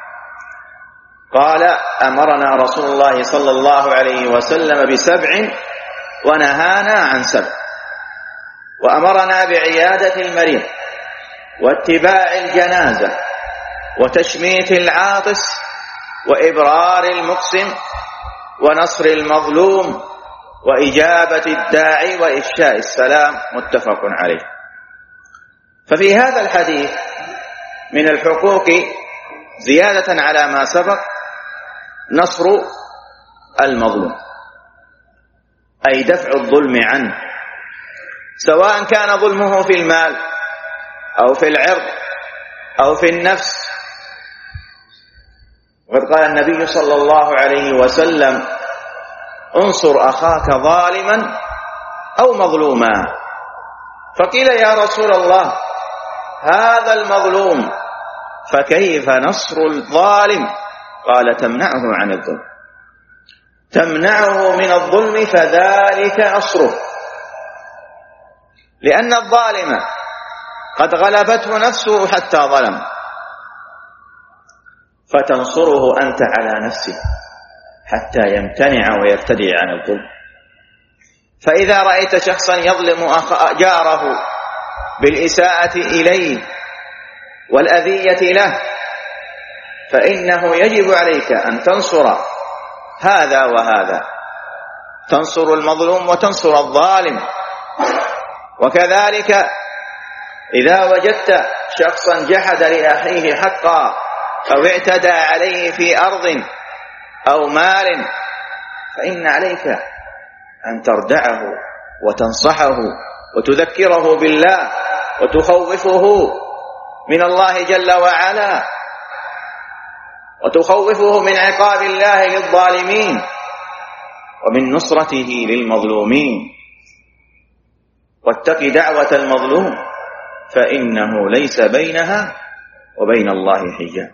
قال: أمرنا رسول الله صلى الله عليه وسلم ب7 ونهانا عن 7، وأمرنا بعيادة المريض واتباع الجنازة وتشميت العاطس وإبرار المقسم ونصر المظلوم وإجابة الداعي وإفشاء السلام. متفق عليه. ففي هذا الحديث من الحقوق زيادة على ما سبق نصر المظلوم، أي دفع الظلم عنه، سواء كان ظلمه في المال أو في العرض أو في النفس. وقد قال النبي صلى الله عليه وسلم: انصر أخاك ظالما أو مظلوما. فقيل: يا رسول الله، هذا المظلوم فكيف نصر الظالم؟ قال: تمنعه عن الظلم، تمنعه من الظلم فذلك نصره، لأن الظالم قد غلبته نفسه حتى ظلم، فتنصره أنت على نفسه حتى يمتنع ويرتدع عن الظلم. فإذا رأيت شخصا يظلم جاره بالإساءة إليه والأذية له، فإنه يجب عليك أن تنصر هذا وهذا، تنصر المظلوم وتنصر الظالم. وكذلك إذا وجدت شخصا جحد لأخيه حقا أو اعتدى عليه في أرض أو مال، فإن عليك أن تردعه وتنصحه وتذكره بالله وتخوفه من الله جل وعلا، وتخوفه من عقاب الله للظالمين ومن نصرته للمظلومين. واتق دعوة المظلوم فإنه ليس بينها وبين الله حجاب.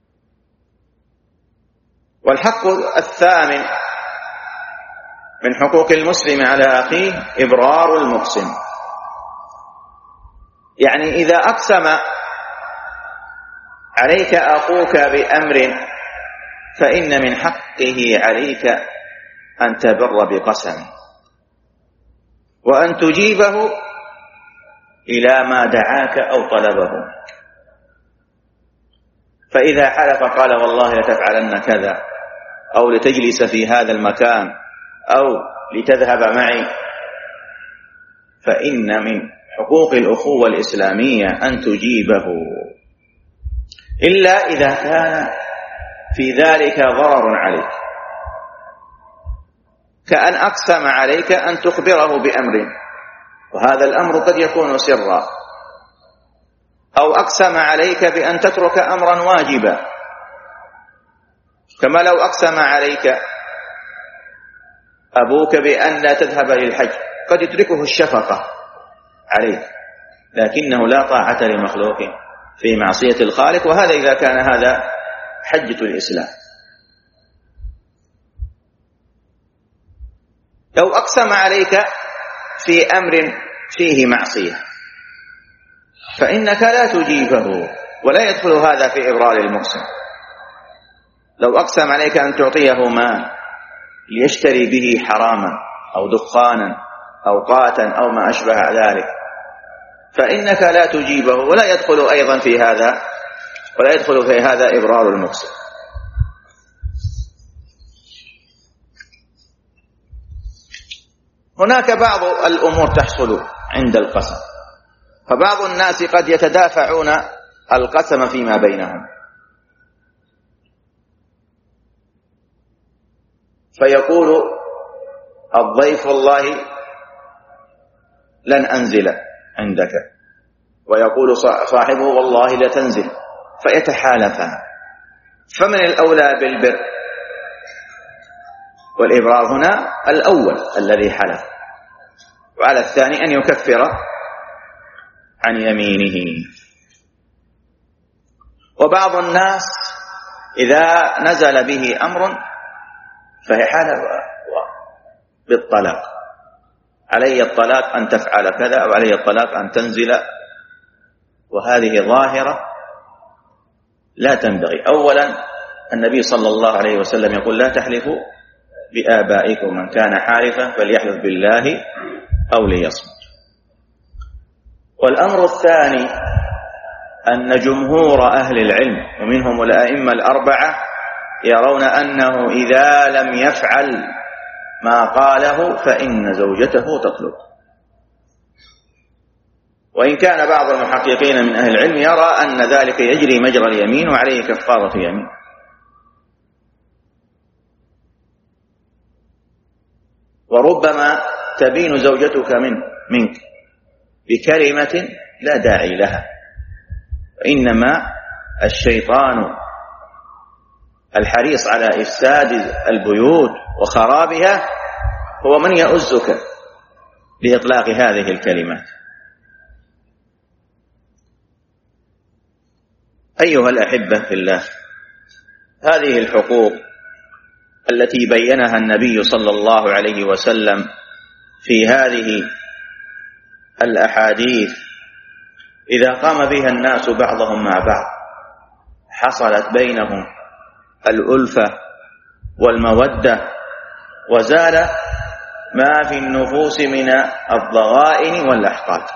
والحق الثامن من حقوق المسلم على أخيه إبرار المقسم، يعني إذا أقسم عليك أخوك بأمر فإن من حقه عليك أن تبر بقسمه وأن تجيبه إلى ما دعاك أو طلبه. فإذا حلف قال: والله لتفعلن كذا، أو لتجلس في هذا المكان، أو لتذهب معي، فإن من حقوق الأخوة الإسلامية أن تجيبه، إلا إذا كان في ذلك ضرر عليك، كأن أقسم عليك أن تخبره بأمر، وهذا الأمر قد يكون سرا، أو أقسم عليك بأن تترك أمرا واجبا، كما لو أقسم عليك أبوك بأن لا تذهب للحج، قد يتركه الشفقة عليك، لكنه لا طاعة لمخلوق في معصية الخالق، وهذا إذا كان هذا حجة الإسلام. لو أقسم عليك في أمر فيه معصية فإنك لا تجيبه، ولا يدخل هذا في إبرار المقسم. لو أقسم عليك أن تعطيه مال ليشتري به حراما أو دخانا أو قاتا أو ما أشبه ذلك، فإنك لا تجيبه، ولا يدخل أيضا في هذا، ولا يدخل في هذا إبرار المقسم. هناك بعض الأمور تحصل عند القسم، فبعض الناس قد يتدافعون القسم فيما بينهم، فيقول الضيف: والله لن أنزل عندك، ويقول صاحبه: والله لا تنزل، فيتحالفان. فمن الأولى بالبر والإبرار هنا الأول الذي حلف، وعلى الثاني أن يكفر عن يمينه. وبعض الناس إذا نزل به أمر فحلف بالطلاق: علي الطلاق أن تفعل كذا، أو علي الطلاق أن تنزل، وهذه ظاهرة لا تنبغي. أولا النبي صلى الله عليه وسلم يقول: لا تحلفوا بآبائكم، من كان حالفا فليحلف بالله أو ليصمت. والأمر الثاني أن جمهور أهل العلم ومنهم الأئمة الأربعة يرون أنه إذا لم يفعل ما قاله فإن زوجته تطلق. وإن كان بعض المحققين من أهل العلم يرى أن ذلك يجري مجرى اليمين وعليه كفارة يمين. وربما تبين زوجتك منك بكلمة لا داعي لها، إنما الشيطان الحريص على إفساد البيوت وخرابها هو من يؤزك لإطلاق هذه الكلمات. أيها الأحبة في الله، هذه الحقوق التي بينها النبي صلى الله عليه وسلم في هذه الأحاديث إذا قام بها الناس بعضهم مع بعض حصلت بينهم الألفة والمودة، وزال ما في النفوس من الضغائن والأحقاد.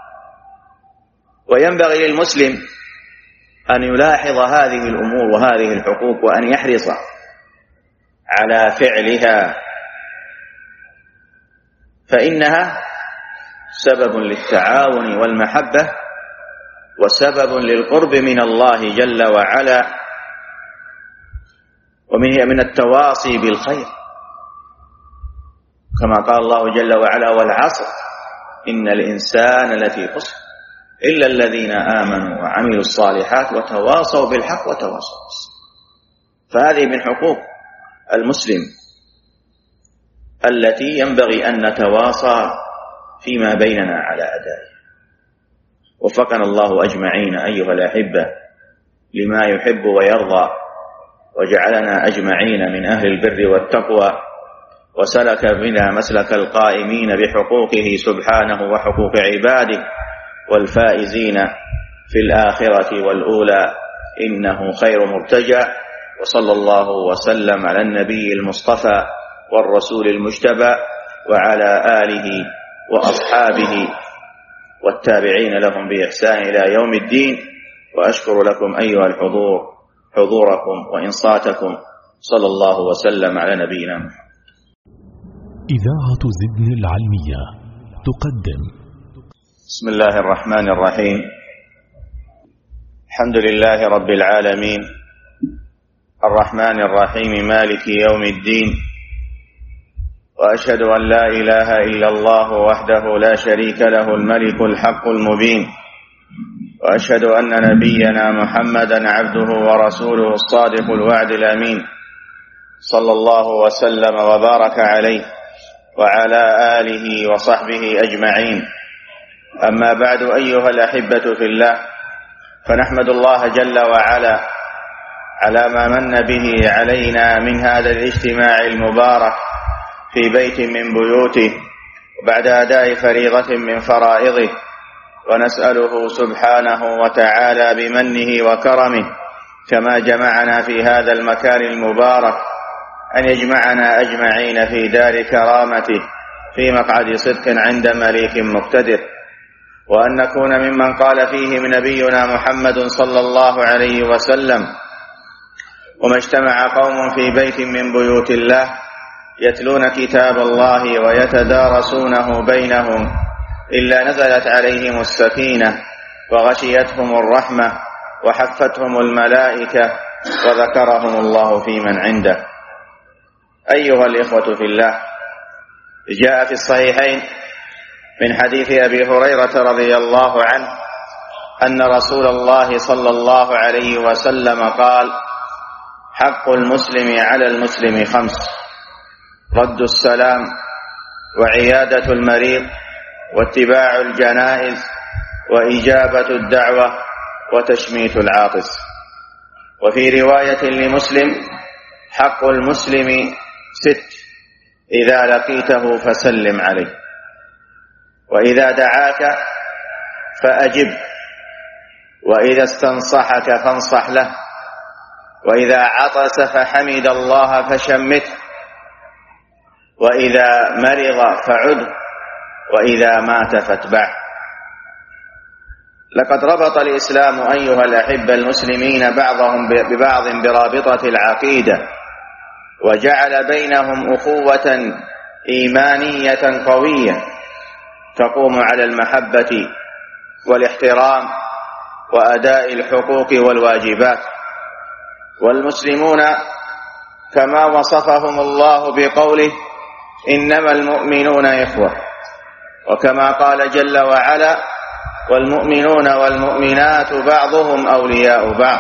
وينبغي للمسلم أن يلاحظ هذه الأمور وهذه الحقوق وأن يحرص على فعلها، فإنها سبب للتعاون والمحبة وسبب للقرب من الله جل وعلا، وهي من التواصي بالخير، كما قال الله جل وعلا: والعصر إن الإنسان لفي خسر إلا الذين آمنوا وعملوا الصالحات وتواصوا بالحق وتواصوا بالصبر. فهذه من حقوق المسلم التي ينبغي أن نتواصى فيما بيننا على أدائها. وفقنا الله أجمعين أيها الأحبة لما يحب ويرضى، وجعلنا أجمعين من أهل البر والتقوى، وسلك بنا مسلك القائمين بحقوقه سبحانه وحقوق عباده والفائزين في الآخرة والأولى، إنه خير مرتجى. وصلى الله وسلم على النبي المصطفى والرسول المجتبى وعلى آله وأصحابه والتابعين لهم بإحسان إلى يوم الدين. وأشكر لكم أيها الحضور حضوركم وإنصاتكم. صلى الله وسلم على نبينا محمد.
إذاعة زدن العلمية تقدم.
بسم الله الرحمن الرحيم. الحمد لله رب العالمين، الرحمن الرحيم، مالك يوم الدين. وأشهد أن لا إله إلا الله وحده لا شريك له الملك الحق المبين. وأشهد أن نبينا محمدا عبده ورسوله الصادق الوعد الأمين، صلى الله وسلم وبارك عليه وعلى آله وصحبه أجمعين. أما بعد، أيها الأحبة في الله، فنحمد الله جل وعلا على ما من به علينا من هذا الاجتماع المبارك في بيت من بيوته وبعد أداء فريضة من فرائضه، ونسأله سبحانه وتعالى بمنه وكرمه كما جمعنا في هذا المكان المبارك أن يجمعنا أجمعين في دار كرامته في مقعد صدق عند مليك مقتدر، وأن نكون ممن قال فيه من نبينا محمد صلى الله عليه وسلم: وما اجتمع قوم في بيت من بيوت الله يتلون كتاب الله ويتدارسونه بينهم إلا نزلت عليهم السكينة وغشيتهم الرحمة وحفتهم الملائكة وذكرهم الله في من عنده. أيها الإخوة في الله، جاء في الصحيحين من حديث أبي هريرة رضي الله عنه أن رسول الله صلى الله عليه وسلم قال: حق المسلم على المسلم 5: رد السلام، وعيادة المريض، واتباع الجنائز، وإجابة الدعوة، وتشميت العاطس. وفي رواية لمسلم: حق المسلم 6: إذا لقيته فسلم عليه، وإذا دعاك فأجب، وإذا استنصحك فانصح له، وإذا عطس فحمد الله فشمته، وإذا مرض فعده، وإذا مات فاتبعه. لقد ربط الإسلام أيها الأحبة المسلمين بعضهم ببعض برابطة العقيدة، وجعل بينهم أخوة إيمانية قوية تقوم على المحبة والاحترام وأداء الحقوق والواجبات. والمسلمون كما وصفهم الله بقوله إنما المؤمنون إخوة، وكما قال جل وعلا والمؤمنون والمؤمنات بعضهم أولياء بعض،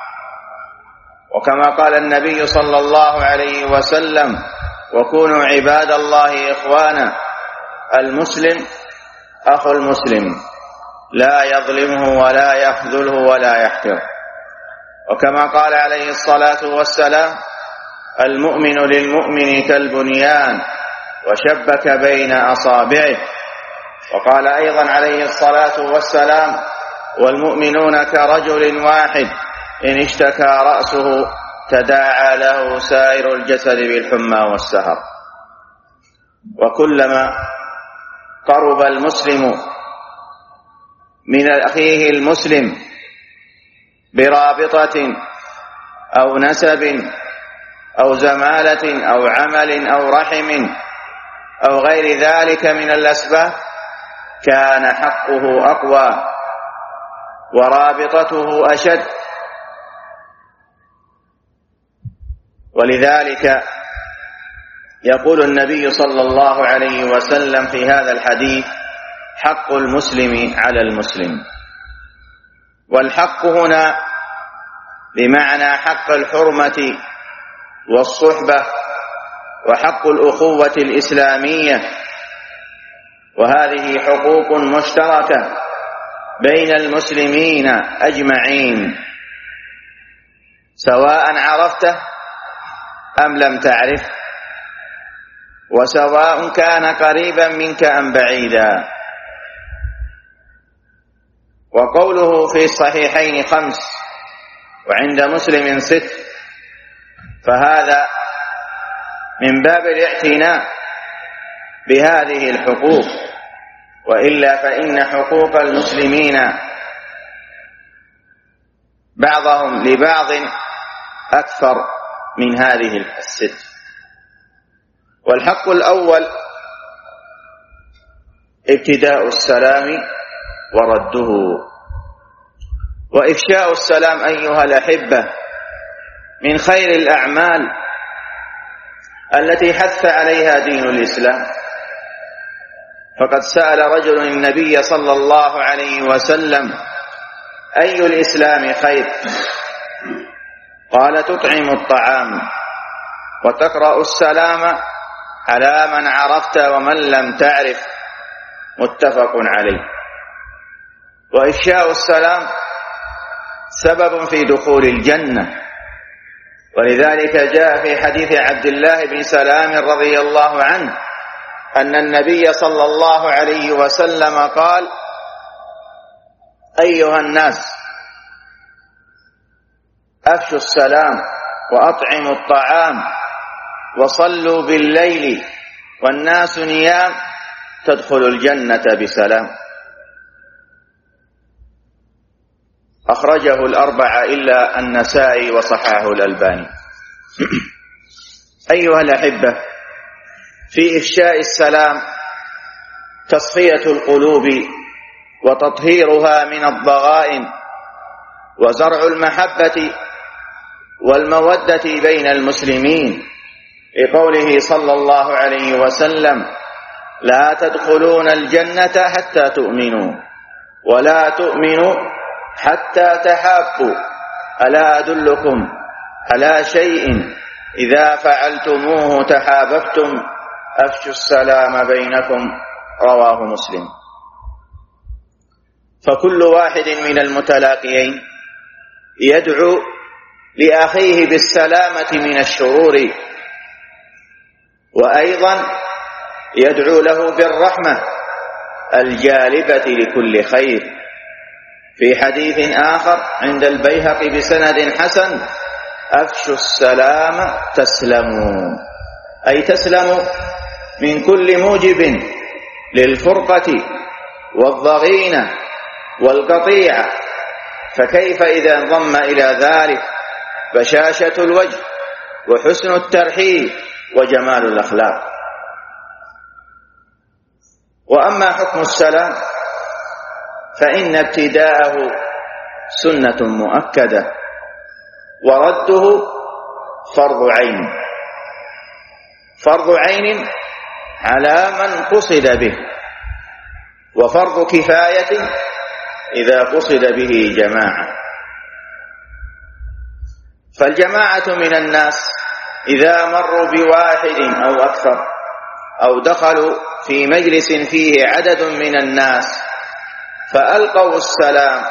وكما قال النبي صلى الله عليه وسلم وكونوا عباد الله إخوانا، المسلم أخو المسلم لا يظلمه ولا يخذله ولا يحقره. وكما قال عليه الصلاة والسلام المؤمن للمؤمن كالبنيان وشبك بين أصابعه. وقال أيضا عليه الصلاة والسلام والمؤمنون كرجل واحد إن اشتكى رأسه تداعى له سائر الجسد بالحمى والسهر. وكلما قرب المسلم من أخيه المسلم برابطة أو نسب أو زمالة أو عمل أو رحم أو غير ذلك من الأسباب كان حقه أقوى ورابطته أشد. ولذلك يقول النبي صلى الله عليه وسلم في هذا الحديث حق المسلم على المسلم. والحق هنا بمعنى حق الحرمة والصحبة وحق الأخوة الإسلامية، وهذه حقوق مشتركة بين المسلمين أجمعين سواء عرفته أم لم تعرف، وسواء كان قريبا منك أم بعيدا. وقوله في الصحيحين 5 وعند مسلم 6، فهذا من باب الاعتناء بهذه الحقوق، وإلا فإن حقوق المسلمين بعضهم لبعض أكثر من هذه 6. والحق الأول ابتداء السلام ورده، وإفشاء السلام أيها الأحبة من خير الأعمال التي حث عليها دين الإسلام. فقد سأل رجل النبي صلى الله عليه وسلم أي الإسلام خير؟ قال تطعم الطعام وتقرأ السلام على من عرفت ومن لم تعرف، متفق عليه. وإفشاء السلام سبب في دخول الجنة، ولذلك جاء في حديث عبد الله بن سلام رضي الله عنه أن النبي صلى الله عليه وسلم قال أيها الناس أفشوا السلام وأطعموا الطعام وصلوا بالليل والناس نيام تدخلوا الجنة بسلام. أخرجه الأربعة إلا النسائي وصححه الألباني. أيها الأحبة، في إفشاء السلام تصفية القلوب وتطهيرها من الضغائن وزرع المحبة والمودة بين المسلمين، لقوله صلى الله عليه وسلم لا تدخلون الجنة حتى تؤمنوا ولا تؤمنوا حتى تحابوا، ألا أدلكم على شيء إذا فعلتموه تحاببتم أفشوا السلام بينكم، رواه مسلم. فكل واحد من المتلاقيين يدعو لأخيه بالسلامة من الشرور، وأيضا يدعو له بالرحمة الجالبة لكل خير. في حديث آخر عند البيهقي بسند حسن أفشوا السلام تسلموا، أي تسلموا من كل موجب للفرقة والضغينة والقطيعة. فكيف إذا انضم إلى ذلك بشاشة الوجه وحسن الترحيب وجمال الأخلاق. وأما حكم السلام فإن ابتداءه سنة مؤكدة ورده فرض عين، فرض عين على من قصد به، وفرض كفاية إذا قصد به جماعة. فالجماعة من الناس إذا مروا بواحد أو أكثر أو دخلوا في مجلس فيه عدد من الناس فألقوا السلام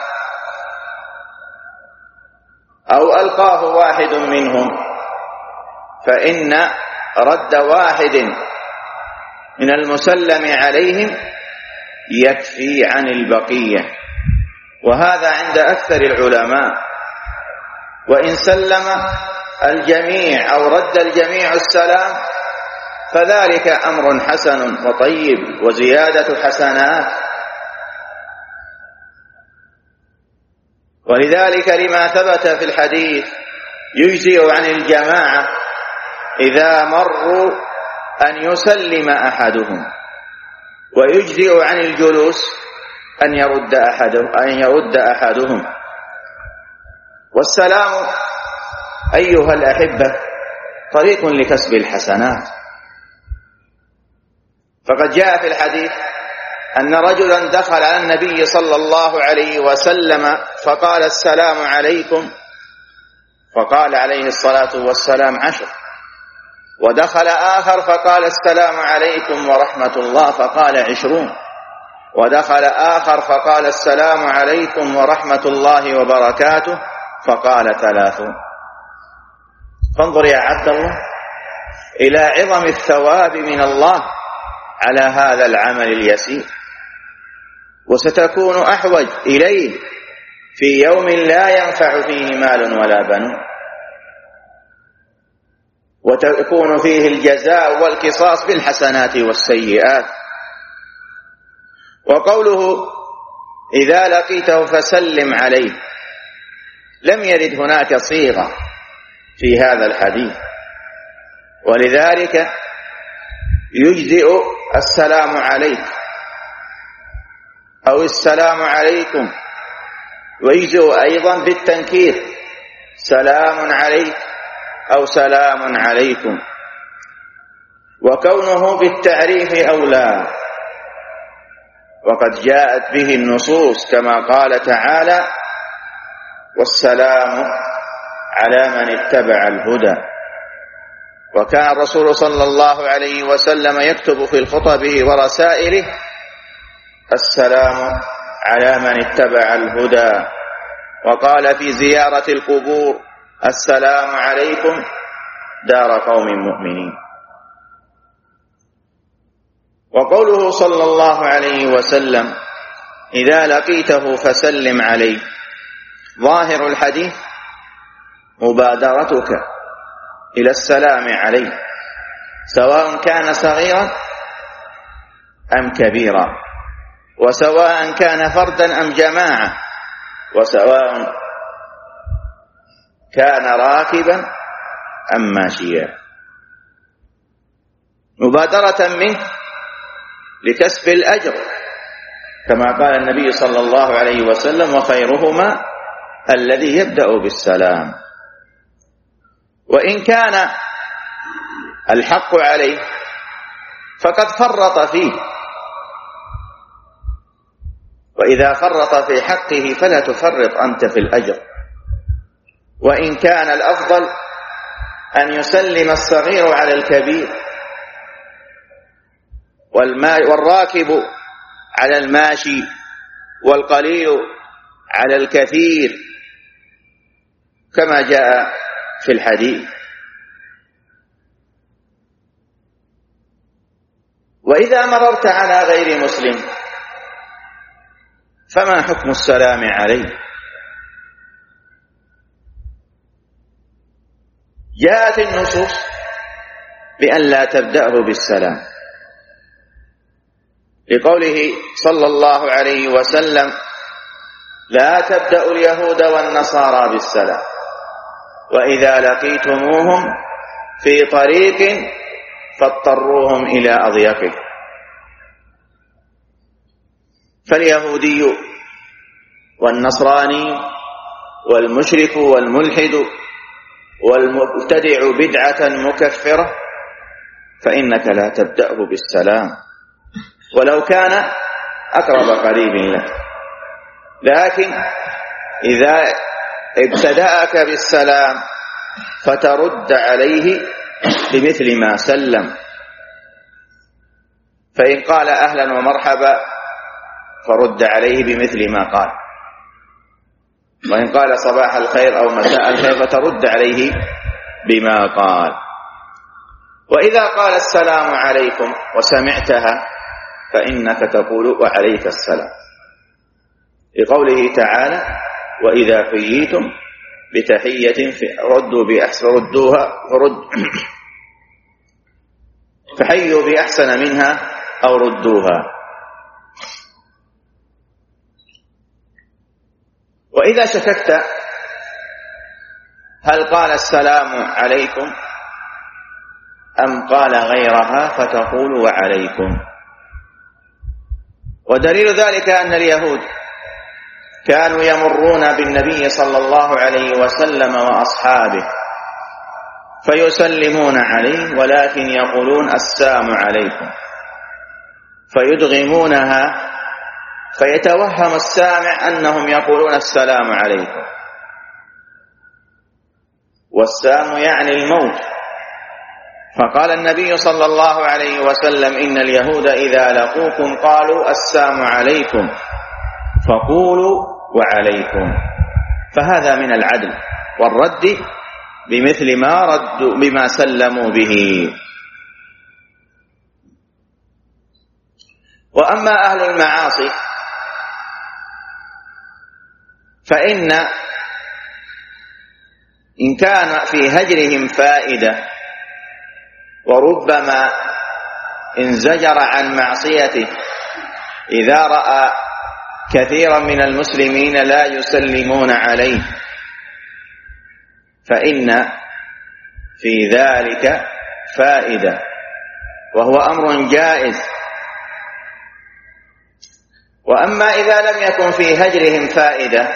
أو ألقاه واحد منهم، فإن رد واحد من المسلم عليهم يكفي عن البقية، وهذا عند أكثر العلماء. وإن سلم الجميع أو رد الجميع السلام فذلك أمر حسن وطيب وزيادة حسنات. ولذلك لما ثبت في الحديث يجزئ عن الجماعة إذا مروا أن يسلم أحدهم، ويجزئ عن الجلوس أن يرد أحدهم. والسلام أيها الأحبة طريق لكسب الحسنات، فقد جاء في الحديث أن رجلا دخل على النبي صلى الله عليه وسلم فقال السلام عليكم، فقال عليه الصلاة والسلام 10. ودخل آخر فقال السلام عليكم ورحمة الله فقال 20. ودخل آخر فقال السلام عليكم ورحمة الله وبركاته فقال 30. فانظر يا عبد الله إلى عظم الثواب من الله على هذا العمل اليسير، وستكون أحوج إليه في يوم لا ينفع فيه مال ولا بنون، وتكون فيه الجزاء والقصاص بالحسنات والسيئات. وقوله إذا لقيته فسلم عليه لم يرد هناك صيغة في هذا الحديث، ولذلك يجزئ السلام عليك أو السلام عليكم، ويجزئ أيضا بالتنكير سلام عليك أو سلام عليكم، وكونه بالتعريف أولى، وقد جاءت به النصوص كما قال تعالى والسلام على من اتبع الهدى. وكان الرسول صلى الله عليه وسلم يكتب في خطبه ورسائله السلام على من اتبع الهدى، وقال في زيارة القبور السلام عليكم دار قوم مؤمنين. وقوله صلى الله عليه وسلم إذا لقيته فسلم عليه، ظاهر الحديث مبادرتك إلى السلام عليه سواء كان صغيرا أم كبيرا، وسواء كان فردا أم جماعة، وسواء كان راكبا أم ماشيا، مبادرة منه لكسب الأجر كما قال النبي صلى الله عليه وسلم وخيرهما الذي يبدأ بالسلام. وإن كان الحق عليه فقد فرط فيه، وإذا فرط في حقه فلا تفرط أنت في الأجر. وإن كان الأفضل أن يسلم الصغير على الكبير والراكب على الماشي والقليل على الكثير كما جاء في الحديث. وإذا مررت على غير مسلم فما حكم السلام عليه؟ جاءت النصوص بأن لا تبدأه بالسلام، لقوله صلى الله عليه وسلم لا تبدأوا اليهود والنصارى بالسلام، وإذا لقيتموهم في طريق فاضطروهم إلى أضيقه. فاليهودي والنصراني والمشرك والملحد والمبتدع بدعة مكفرة فإنك لا تبدأه بالسلام ولو كان أقرب قريب لك، لكن إذا ابتدأك بالسلام فترد عليه بمثل ما سلم، فإن قال أهلا ومرحبا فرد عليه بمثل ما قال، وإن قال صباح الخير أو مساء الخير فترد عليه بما قال. وإذا قال السلام عليكم وسمعتها فإنك تقول وعليك السلام، لقوله تعالى وإذا حييتم بتحية فحيوا بأحسن منها أو ردوها. وإذا شككت هل قال السلام عليكم أم قال غيرها فتقول وعليكم. ودليل ذلك أن اليهود كانوا يمرون بالنبي صلى الله عليه وسلم وأصحابه فيسلمون عليه ولكن يقولون السلام عليكم، فيدغمونها فيتوهم السامع أنهم يقولون السلام عليكم، والسام يعني الموت. فقال النبي صلى الله عليه وسلم إن اليهود إذا لقوكم قالوا السلام عليكم فقولوا وعليكم. فهذا من العدل والرد بمثل ما ردوا بما سلموا به. وأما أهل المعاصي فإن إن كان في هجرهم فائدة وربما انزجر عن معصيته إذا رأى كثيرا من المسلمين لا يسلمون عليه فإن في ذلك فائدة وهو أمر جائز. وأما إذا لم يكن في هجرهم فائدة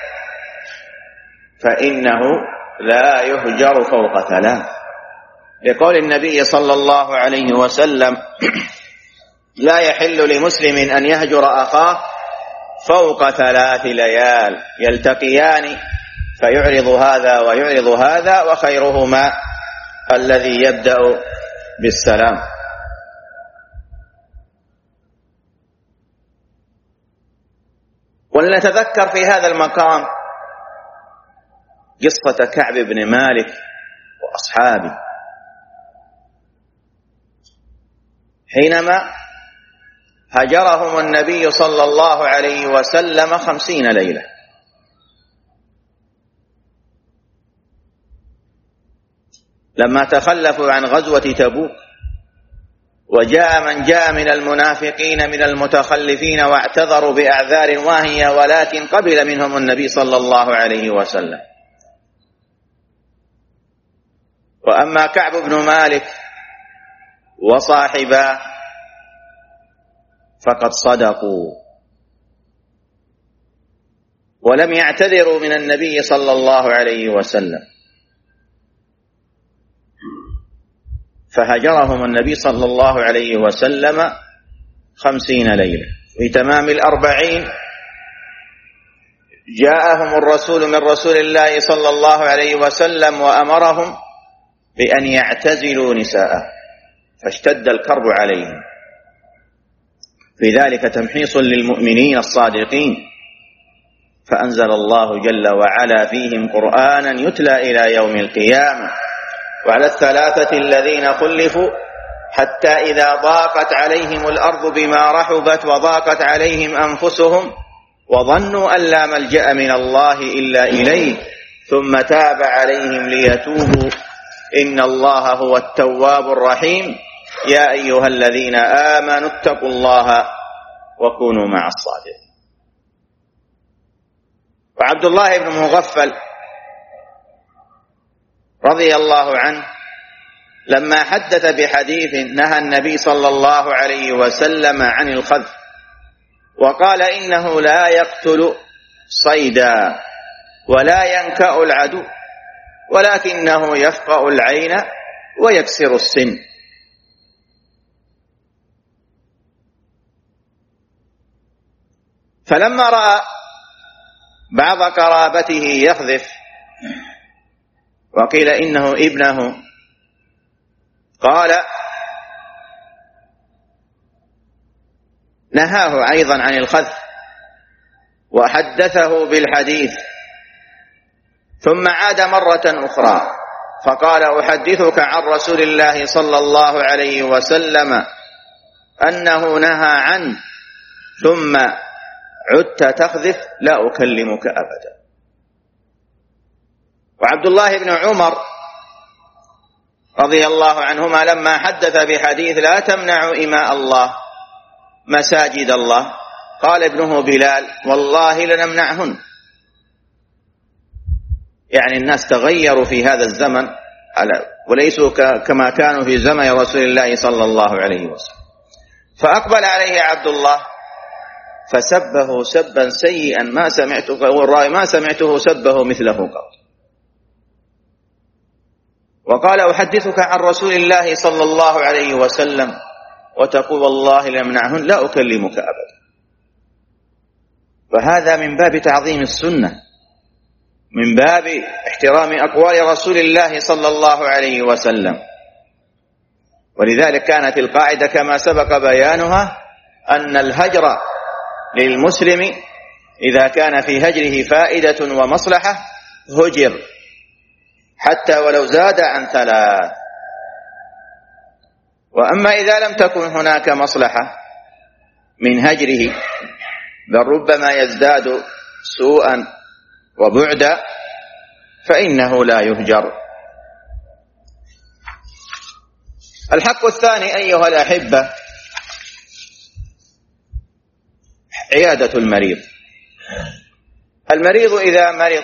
فإنه لا يهجر فوق ثلاث، لقول النبي صلى الله عليه وسلم لا يحل لمسلم أن يهجر أخاه فوق 3 ليال يلتقيان فيعرض هذا ويعرض هذا وخيرهما الذي يبدأ بالسلام. ولنتذكر في هذا المقام قصة كعب بن مالك وأصحابه حينما هجرهم النبي صلى الله عليه وسلم 50 ليلة. لما تخلفوا عن غزوة تبوك وجاء من جاء من المنافقين من المتخلفين واعتذروا بأعذار واهية ولكن قبل منهم النبي صلى الله عليه وسلم. وأما كعب بن مالك وصاحباه فقد صدقوا ولم يعتذروا من النبي صلى الله عليه وسلم، فهجرهم النبي صلى الله عليه وسلم 50 ليلة. في تمام 40 جاءهم الرسول من رسول الله صلى الله عليه وسلم وأمرهم بأن يعتزلوا نساءه، فاشتد الكرب عليهم. في ذلك تمحيص للمؤمنين الصادقين، فأنزل الله جل وعلا فيهم قرآنا يتلى إلى يوم القيامة. وعلى 3 الذين خلفوا حتى إذا ضاقت عليهم الأرض بما رحبت وضاقت عليهم أنفسهم وظنوا أن لا ملجأ من الله إلا إليه ثم تاب عليهم ليتوبوا إن الله هو التواب الرحيم يا أيها الذين آمنوا اتقوا الله وكونوا مع الصادقين. وعبد الله بن مغفل رضي الله عنه لما حدث بحديث نهى النبي صلى الله عليه وسلم عن الخذف وقال إنه لا يقتل صيدا ولا ينكأ العدو ولكنه يفقأ العين ويكسر السن. فلما رأى بعض قرابته يخذف وقيل إنه ابنه قال نهاه أيضا عن الخذف وحدثه بالحديث، ثم عاد مرة أخرى فقال أحدثك عن رسول الله صلى الله عليه وسلم أنه نهى عنه ثم عدت تخذف لا أكلمك أبدا. وعبد الله بن عمر رضي الله عنهما لما حدث بحديث لا تمنعوا إماء الله مساجد الله قال ابنه بلال والله لنمنعهن. يعني الناس تغيروا في هذا الزمن وليسوا كما كانوا في زمن رسول الله صلى الله عليه وسلم. فأقبل عليه عبد الله فسبه سبا سيئا ما سمعته سبه مثله قط، وقال أحدثك عن رسول الله صلى الله عليه وسلم وتقول والله لمنعهن لا أكلمك أبدا. فهذا من باب تعظيم السنة، من باب احترام أقوال رسول الله صلى الله عليه وسلم. ولذلك كانت القاعدة كما سبق بيانها أن الهجر للمسلم إذا كان في هجره فائدة ومصلحة هجر حتى ولو زاد عن 3. وأما إذا لم تكن هناك مصلحة من هجره بل ربما يزداد سوءا وبعدا فإنه لا يهجر. الحق الثاني أيها الأحبة عيادة المريض. المريض إذا مرض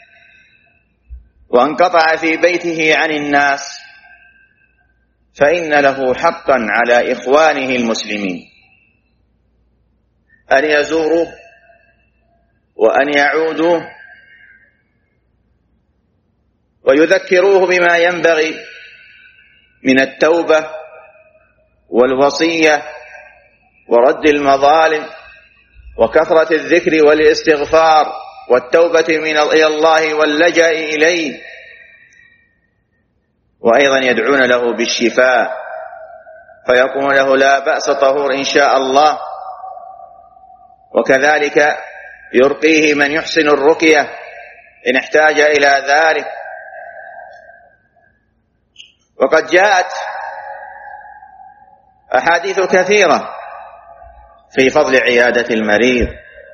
وانقطع في بيته عن الناس فإن له حقا على إخوانه المسلمين أن يزوروه وأن يعودوا ويذكروه بما ينبغي من التوبة والوصية ورد المظالم وكثرة الذكر والاستغفار والتوبة إلى الله واللجأ إليه، وأيضا يدعون له بالشفاء فيقول له لا بأس طهور إن شاء الله. وكذلك يرقيه من يحسن الرقية إن احتاج إلى ذلك. وقد جاءت أحاديث كثيرة في فضل عيادة المريض.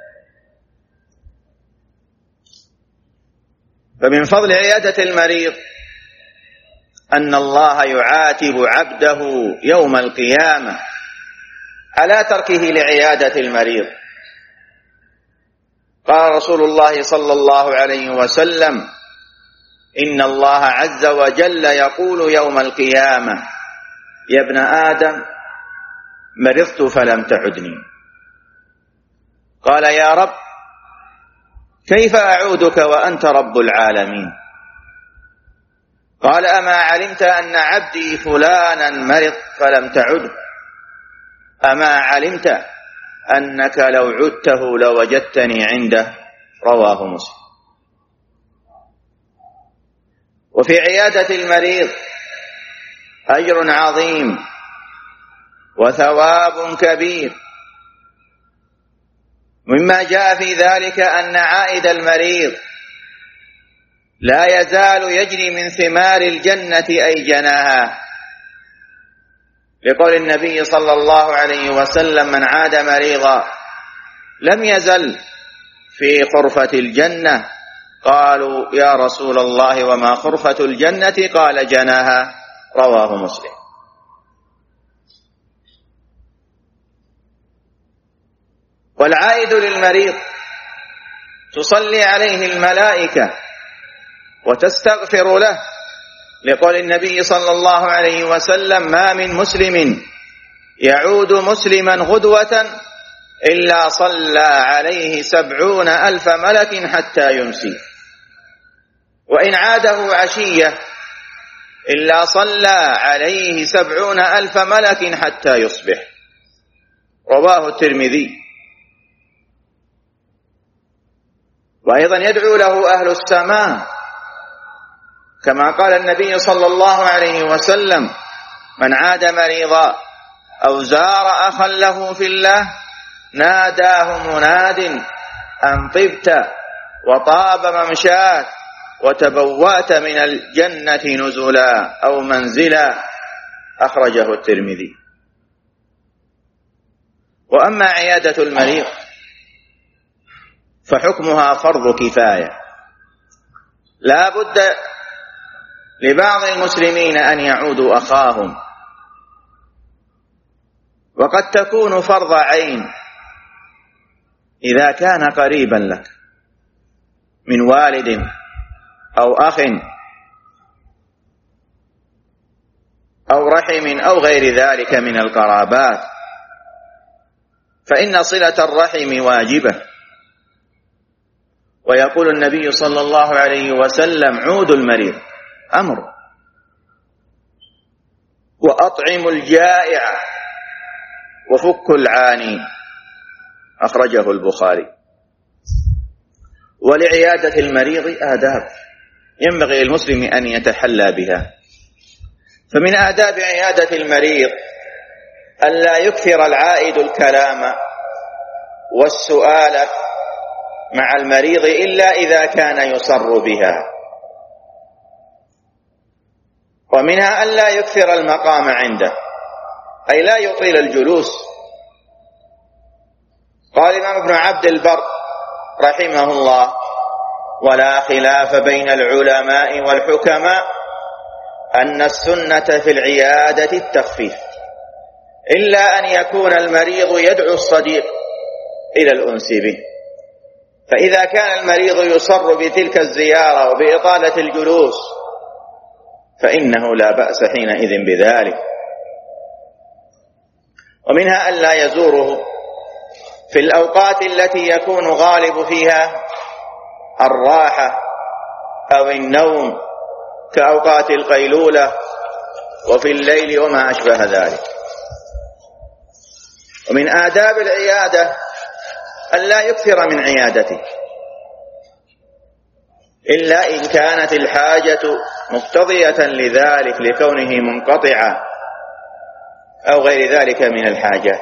فمن فضل عيادة المريض أن الله يعاتب عبده يوم القيامة على تركه لعيادة المريض. قال رسول الله صلى الله عليه وسلم إن الله عز وجل يقول يوم القيامة يا ابن آدم مرضت فلم تعدني. قال يا رب كيف أعودك وأنت رب العالمين؟ قال أما علمت أن عبدي فلانا مرض فلم تعده؟ أما علمت أنك لو عدته لوجدتني عنده؟ رواه مسلم. وفي عيادة المريض أجر عظيم وثواب كبير. مما جاء في ذلك أن عائد المريض لا يزال يجري من ثمار الجنة أي جناها، لقول النبي صلى الله عليه وسلم من عاد مريضا لم يزل في خرفة الجنة. قالوا يا رسول الله وما خرفة الجنة؟ قال جناها. رواه مسلم. والعائد للمريض تصلي عليه الملائكة وتستغفر له، لقول النبي صلى الله عليه وسلم ما من مسلم يعود مسلما غدوة إلا صلى عليه 70,000 ملك حتى يمسي، وإن عاده عشية إلا صلى عليه 70,000 ملك حتى يصبح. رواه الترمذي. وأيضا يدعو له أهل السماء كما قال النبي صلى الله عليه وسلم: من عاد مريضا أو زار أخا له في الله ناداه مناد أن طبت وطاب ممشاك وتبوأت من الجنة نزلا أو منزلا. أخرجه الترمذي. وأما عيادة المريض فحكمها فرض كفاية، لا بد لبعض المسلمين أن يعودوا أخاهم، وقد تكون فرض عين إذا كان قريبا لك من والد أو أخ أو رحم أو غير ذلك من القرابات، فإن صلة الرحم واجبة. ويقول النبي صلى الله عليه وسلم: عودوا المريض أمر، وأطعموا الجائع، وفكوا العاني. أخرجه البخاري. ولعيادة المريض آداب ينبغي للمسلم أن يتحلى بها. فمن آداب عيادة المريض ألا يكثر العائد الكلام والسؤال مع المريض إلا إذا كان يصر بها. ومنها ألا يكثر المقام عنده، أي لا يطيل الجلوس. قال الإمام ابن عبد البر رحمه الله: ولا خلاف بين العلماء والحكماء أن السنة في العيادة التخفيف، إلا أن يكون المريض يدعو الصديق إلى الأنس به، فإذا كان المريض يصر بتلك الزيارة وبإطالة الجلوس فإنه لا بأس حينئذ بذلك. ومنها ألا يزوره في الأوقات التي يكون غالب فيها الراحة أو النوم كأوقات القيلولة وفي الليل وما أشبه ذلك. ومن آداب العيادة ألا يكثر من عيادته إلا إن كانت الحاجة مقتضية لذلك لكونه منقطعا أو غير ذلك من الحاجات.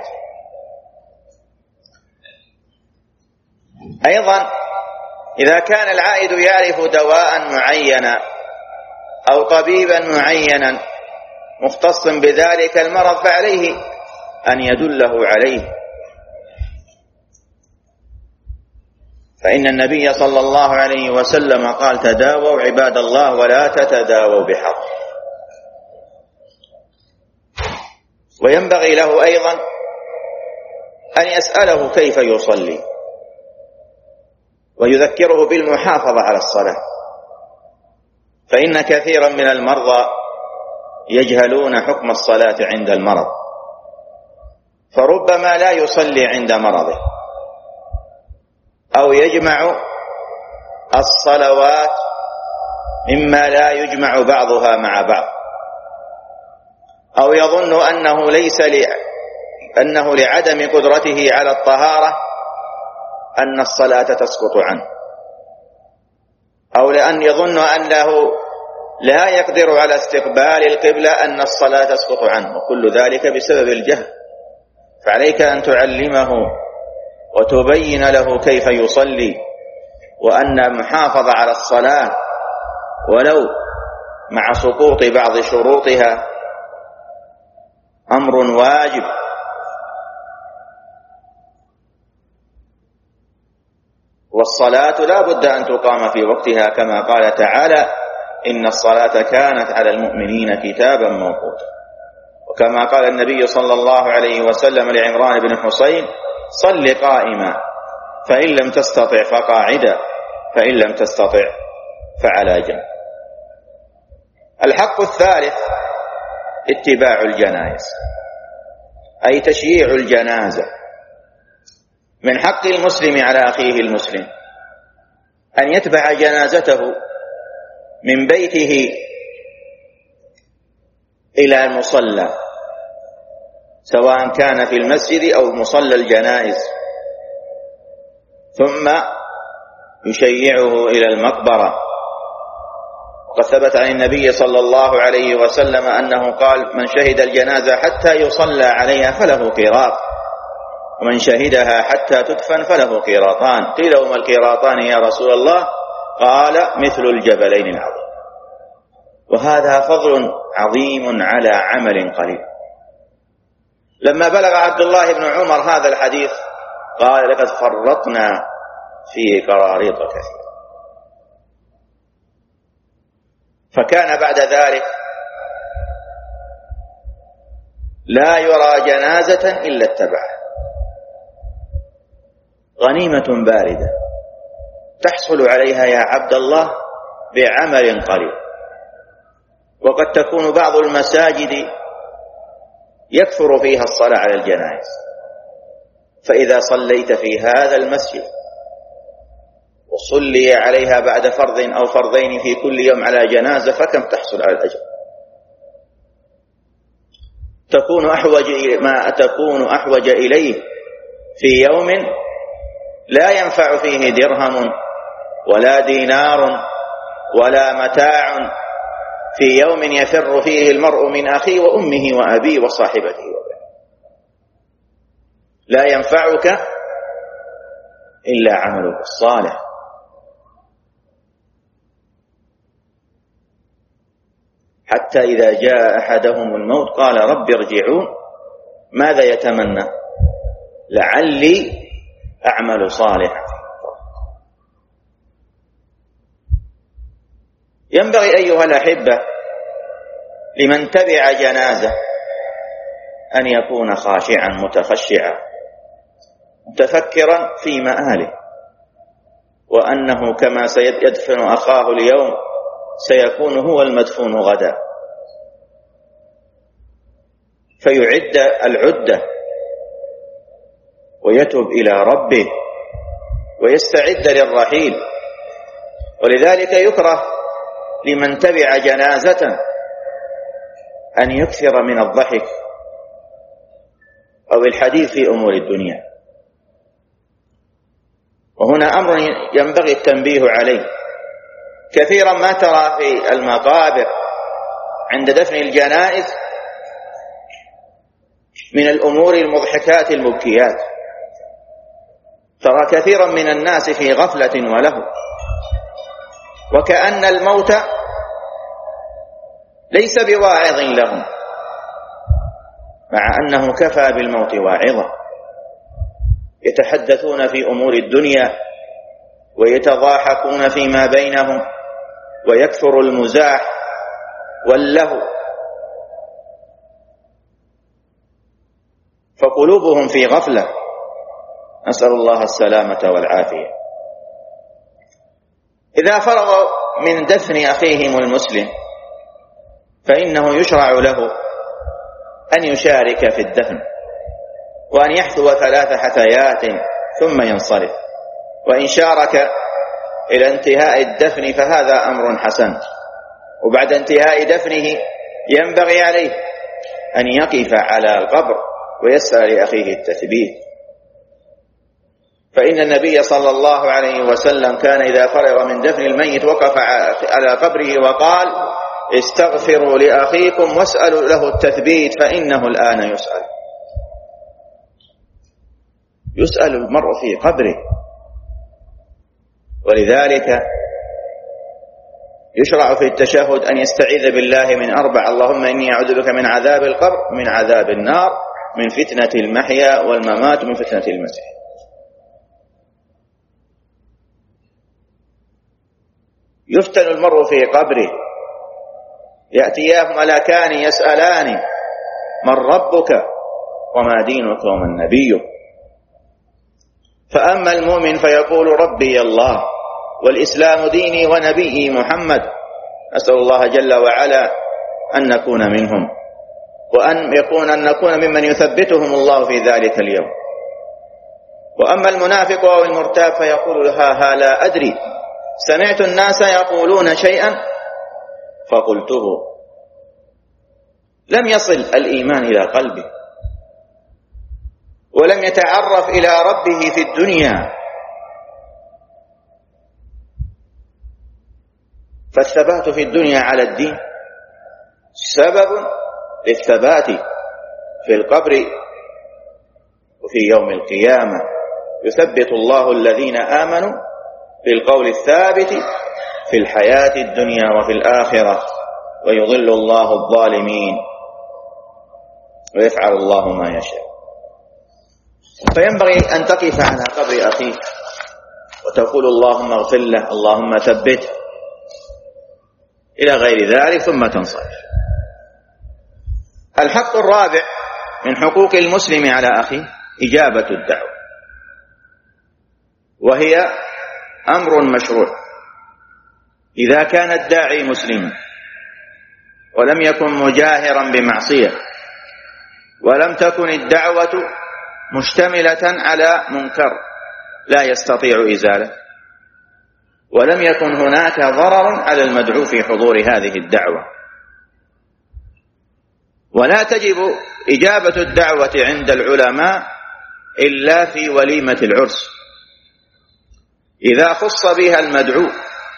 أيضا إذا كان العائد يعرف دواء معينا أو طبيبا معينا مختص بذلك المرض فعليه أن يدله عليه، فإن النبي صلى الله عليه وسلم قال: تداووا عباد الله ولا تتداووا بحرب. وينبغي له أيضا أن يسأله كيف يصلي ويذكره بالمحافظة على الصلاة، فإن كثيرا من المرضى يجهلون حكم الصلاة عند المرض، فربما لا يصلي عند مرضه أو يجمع الصلوات مما لا يجمع بعضها مع بعض، أو يظن أنه لعدم قدرته على الطهارة أن الصلاة تسقط عنه، أو لأن يظن أنه لا يقدر على استقبال القبلة أن الصلاة تسقط عنه، وكل ذلك بسبب الجهل. فعليك أن تعلمه وتبين له كيف يصلي، وأن المحافظة على الصلاة ولو مع سقوط بعض شروطها أمر واجب. والصلاة لا بد أن تقام في وقتها كما قال تعالى: إن الصلاة كانت على المؤمنين كتابا موقوتا. وكما قال النبي صلى الله عليه وسلم لعمران بن حسين: صل قائما فإن لم تستطع فقاعدا فإن لم تستطع فعلى جنب. الحق الثالث اتباع الجنائز، أي تشييع الجنازة من حق المسلم على أخيه المسلم أن يتبع جنازته من بيته إلى المصلى، سواء كان في المسجد أو مصلى الجنائز، ثم يشيعه إلى المقبرة. وقد ثبت عن النبي صلى الله عليه وسلم أنه قال: من شهد الجنازة حتى يصلى عليها فله قيراط، ومن شهدها حتى تدفن فله قيراطان. قيل: وما القيراطان يا رسول الله؟ قال: مثل الجبلين العظيم. وهذا فضل عظيم على عمل قليل. لما بلغ عبد الله بن عمر هذا الحديث قال: لقد فرطنا في قراريط كثيرة. فكان بعد ذلك لا يرى جنازة إلا اتبعها. غنيمة باردة تحصل عليها يا عبد الله بعمل قليل. وقد تكون بعض المساجد يكثر فيها الصلاة على الجنائز، فإذا صليت في هذا المسجد وصلي عليها بعد فرض أو فرضين في كل يوم على جنازة فكم تحصل على الأجر؟ تكون أحوج إليه في يوم لا ينفع فيه درهم ولا دينار ولا متاع، في يوم يفر فيه المرء من أخيه وأمه وأبيه وصاحبته وبنيه. لا ينفعك إلا عملك الصالح. حتى إذا جاء أحدهم الموت قال: رب ارجعون. ماذا يتمنى؟ لعلي أعمل صالحا. ينبغي أيها الأحبة لمن تبع جنازة أن يكون خاشعا متخشعا متفكرا في مآله، وأنه كما سيدفن أخاه اليوم سيكون هو المدفون غدا، فيعد العدة ويتوب إلى ربه ويستعد للرحيل. ولذلك يكره لمن تبع جنازة أن يكثر من الضحك أو الحديث في أمور الدنيا. وهنا أمر ينبغي التنبيه عليه. كثيرا ما ترى في المقابر عند دفن الجنائز من الأمور المضحكات المبكيات. ترى كثيرا من الناس في غفلة وله، وكأن الموت ليس بواعظ لهم، مع أنه كفى بالموت واعظا. يتحدثون في أمور الدنيا ويتضاحكون فيما بينهم ويكثر المزاح واللهو، فقلوبهم في غفلة، نسأل الله السلامة والعافية. إذا فرغ من دفن أخيهم المسلم فإنه يشرع له أن يشارك في الدفن، وأن يحثو 3 حثيات ثم ينصرف. وإن شارك إلى انتهاء الدفن فهذا أمر حسن. وبعد انتهاء دفنه ينبغي عليه أن يقف على القبر ويسأل لأخيه التثبيت، فإن النبي صلى الله عليه وسلم كان إذا فرغ من دفن الميت وقف على قبره وقال: استغفروا لأخيكم واسألوا له التثبيت فإنه الآن يسأل المرء في قبره. ولذلك يشرع في التشهد أن يستعيذ بالله من 4: اللهم إني أعوذ بك من عذاب القبر، من عذاب النار، من فتنة المحيا والممات، ومن فتنة المسيح. يفتن المرء في قبره، يأتياه ملكان يسألان: من ربك وما دينك ومن نبيك؟ فأما المؤمن فيقول: ربي الله والإسلام ديني ونبيي محمد. أسأل الله جل وعلا أن نكون منهم، وأن نكون ممن يثبتهم الله في ذلك اليوم. وأما المنافق أو المرتاب فيقول لها لا أدري، سمعت الناس يقولون شيئا فقلته. لم يصل الإيمان إلى قلبه، ولم يتعرف إلى ربه في الدنيا. فالثبات في الدنيا على الدين سبب للثبات في القبر وفي يوم القيامة. يثبت الله الذين آمنوا بالقول الثابت في الحياة الدنيا وفي الآخرة، ويضل الله الظالمين ويفعل الله ما يشاء. فينبغي أن تقف على قبر أخيك وتقول اللهم اغفر له، اللهم ثبته، إلى غير ذلك، ثم تنصرف. الحق الرابع من حقوق المسلم على أخيه إجابة الدعوة، وهي أمر مشروع. إذا كان الداعي مسلما ولم يكن مجاهرا بمعصية، ولم تكن الدعوة مشتملة على منكر لا يستطيع إزالة، ولم يكن هناك ضرر على المدعو في حضور هذه الدعوة، ولا تجب إجابة الدعوة عند العلماء إلا في وليمة العرس إذا خص بها المدعو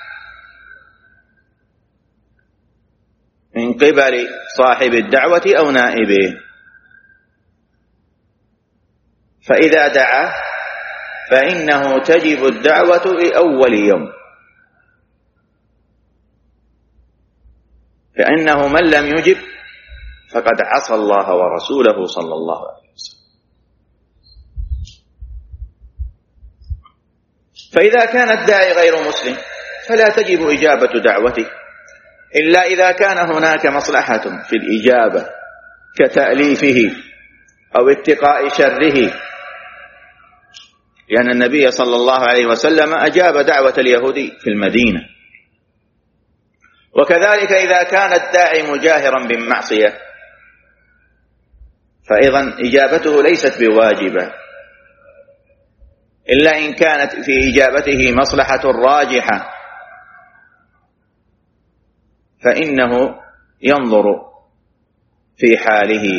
من قبل صاحب الدعوة أو نائبه. فإذا دعا فإنه تجب الدعوة لأول يوم، فإنه من لم يجب فقد عصى الله ورسوله صلى الله عليه وسلم. فإذا كان الداعي غير مسلم فلا تجب إجابة دعوته إلا إذا كان هناك مصلحة في الإجابة كتأليفه أو اتقاء شره، لأن النبي صلى الله عليه وسلم أجاب دعوة اليهودي في المدينة. وكذلك إذا كان الداعي مجاهرا بالمعصية فأيضا إجابته ليست بواجبة إلا إن كانت في إجابته مصلحة راجحة، فإنه ينظر في حاله.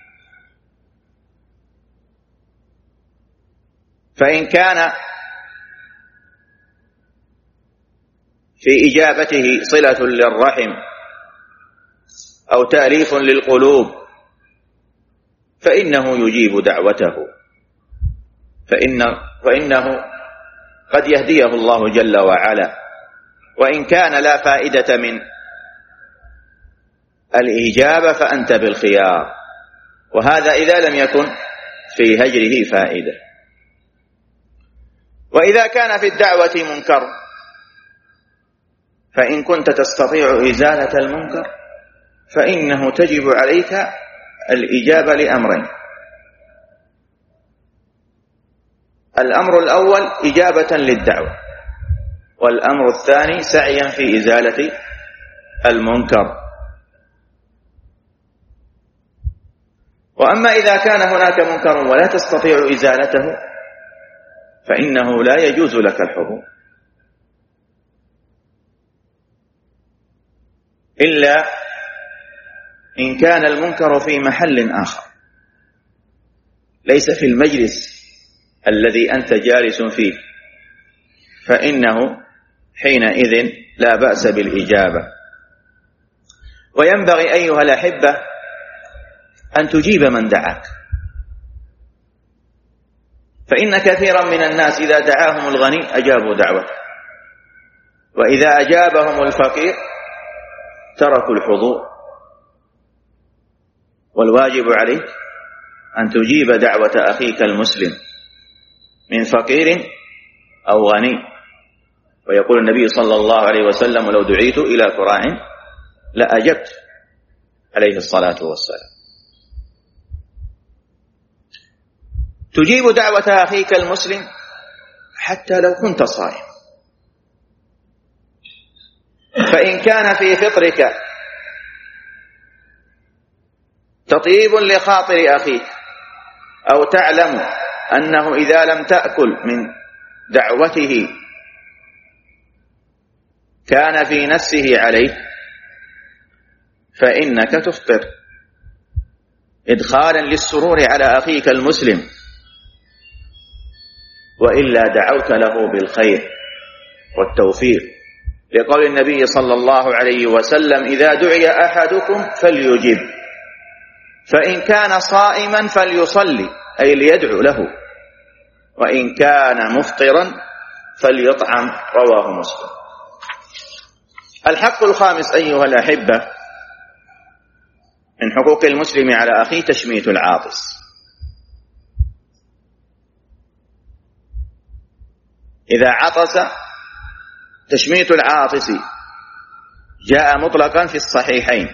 فإن كان في إجابته صلة للرحم أو تأليف للقلوب فإنه يجيب دعوته، فإنه قد يهديه الله جل وعلا. وإن كان لا فائدة من الإجابة فأنت بالخيار، وهذا إذا لم يكن في هجره فائدة. وإذا كان في الدعوة منكر فإن كنت تستطيع إزالة المنكر فإنه تجب عليك الإجابة لأمرين: الأمر الأول إجابة للدعوة، والأمر الثاني سعيا في إزالة المنكر. وأما إذا كان هناك منكر ولا تستطيع إزالته فإنه لا يجوز لك الحضور إلا إن كان المنكر في محل آخر ليس في المجلس الذي أنت جالس فيه، فإنه حينئذ لا بأس بالإجابة. وينبغي أيها الأحبة أن تجيب من دعاك، فإن كثيرا من الناس إذا دعاهم الغني أجابوا دعوته، وإذا أجابهم الفقير تركوا الحضور. والواجب عليك أن تجيب دعوة أخيك المسلم من فقير أو غني. ويقول النبي صلى الله عليه وسلم: لو دعيت إلى كراع لأجبت، عليه الصلاة والسلام. تجيب دعوة أخيك المسلم حتى لو كنت صائم، فإن كان في فطرك تطيب لخاطر أخيك أو تعلم أنه إذا لم تأكل من دعوته كان في نفسه عليه فإنك تفطر إدخالا للسرور على أخيك المسلم، وإلا دعوت له بالخير والتوفيق، لقول النبي صلى الله عليه وسلم: إذا دعي أحدكم فليجب، فإن كان صائما فليصلي، أي ليدعو له، وإن كان مفطرا فليطعم. رواه مسلم. الحق الخامس أيها الأحبة من حقوق المسلم على أخيه تشميت العاطس. إذا عطس، تشميت العاطس جاء مطلقا في الصحيحين،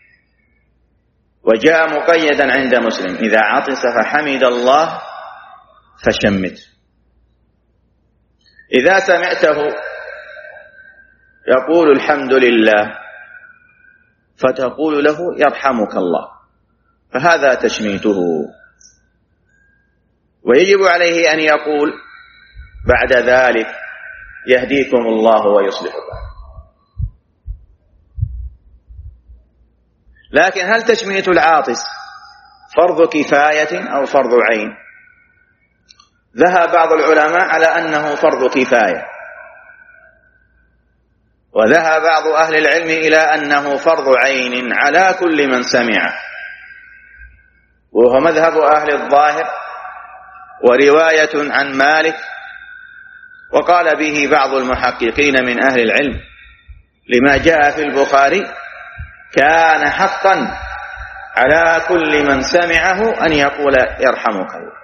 وجاء مقيدا عند مسلم: إذا عطس فحمد الله فشمت. إذا سمعته يقول الحمد لله فتقول له يرحمك الله، فهذا تشميته. ويجب عليه أن يقول بعد ذلك: يهديكم الله ويصلح بالكم. لكن هل تشميت العاطس فرض كفاية أو فرض عين؟ ذهب بعض العلماء على أنه فرض كفاية، وذهب بعض أهل العلم إلى أنه فرض عين على كل من سمع، وهو مذهب أهل الظاهر ورواية عن مالك، وقال به بعض المحققين من أهل العلم لما جاء في البخاري: كان حقا على كل من سمعه أن يقول يرحمك الله.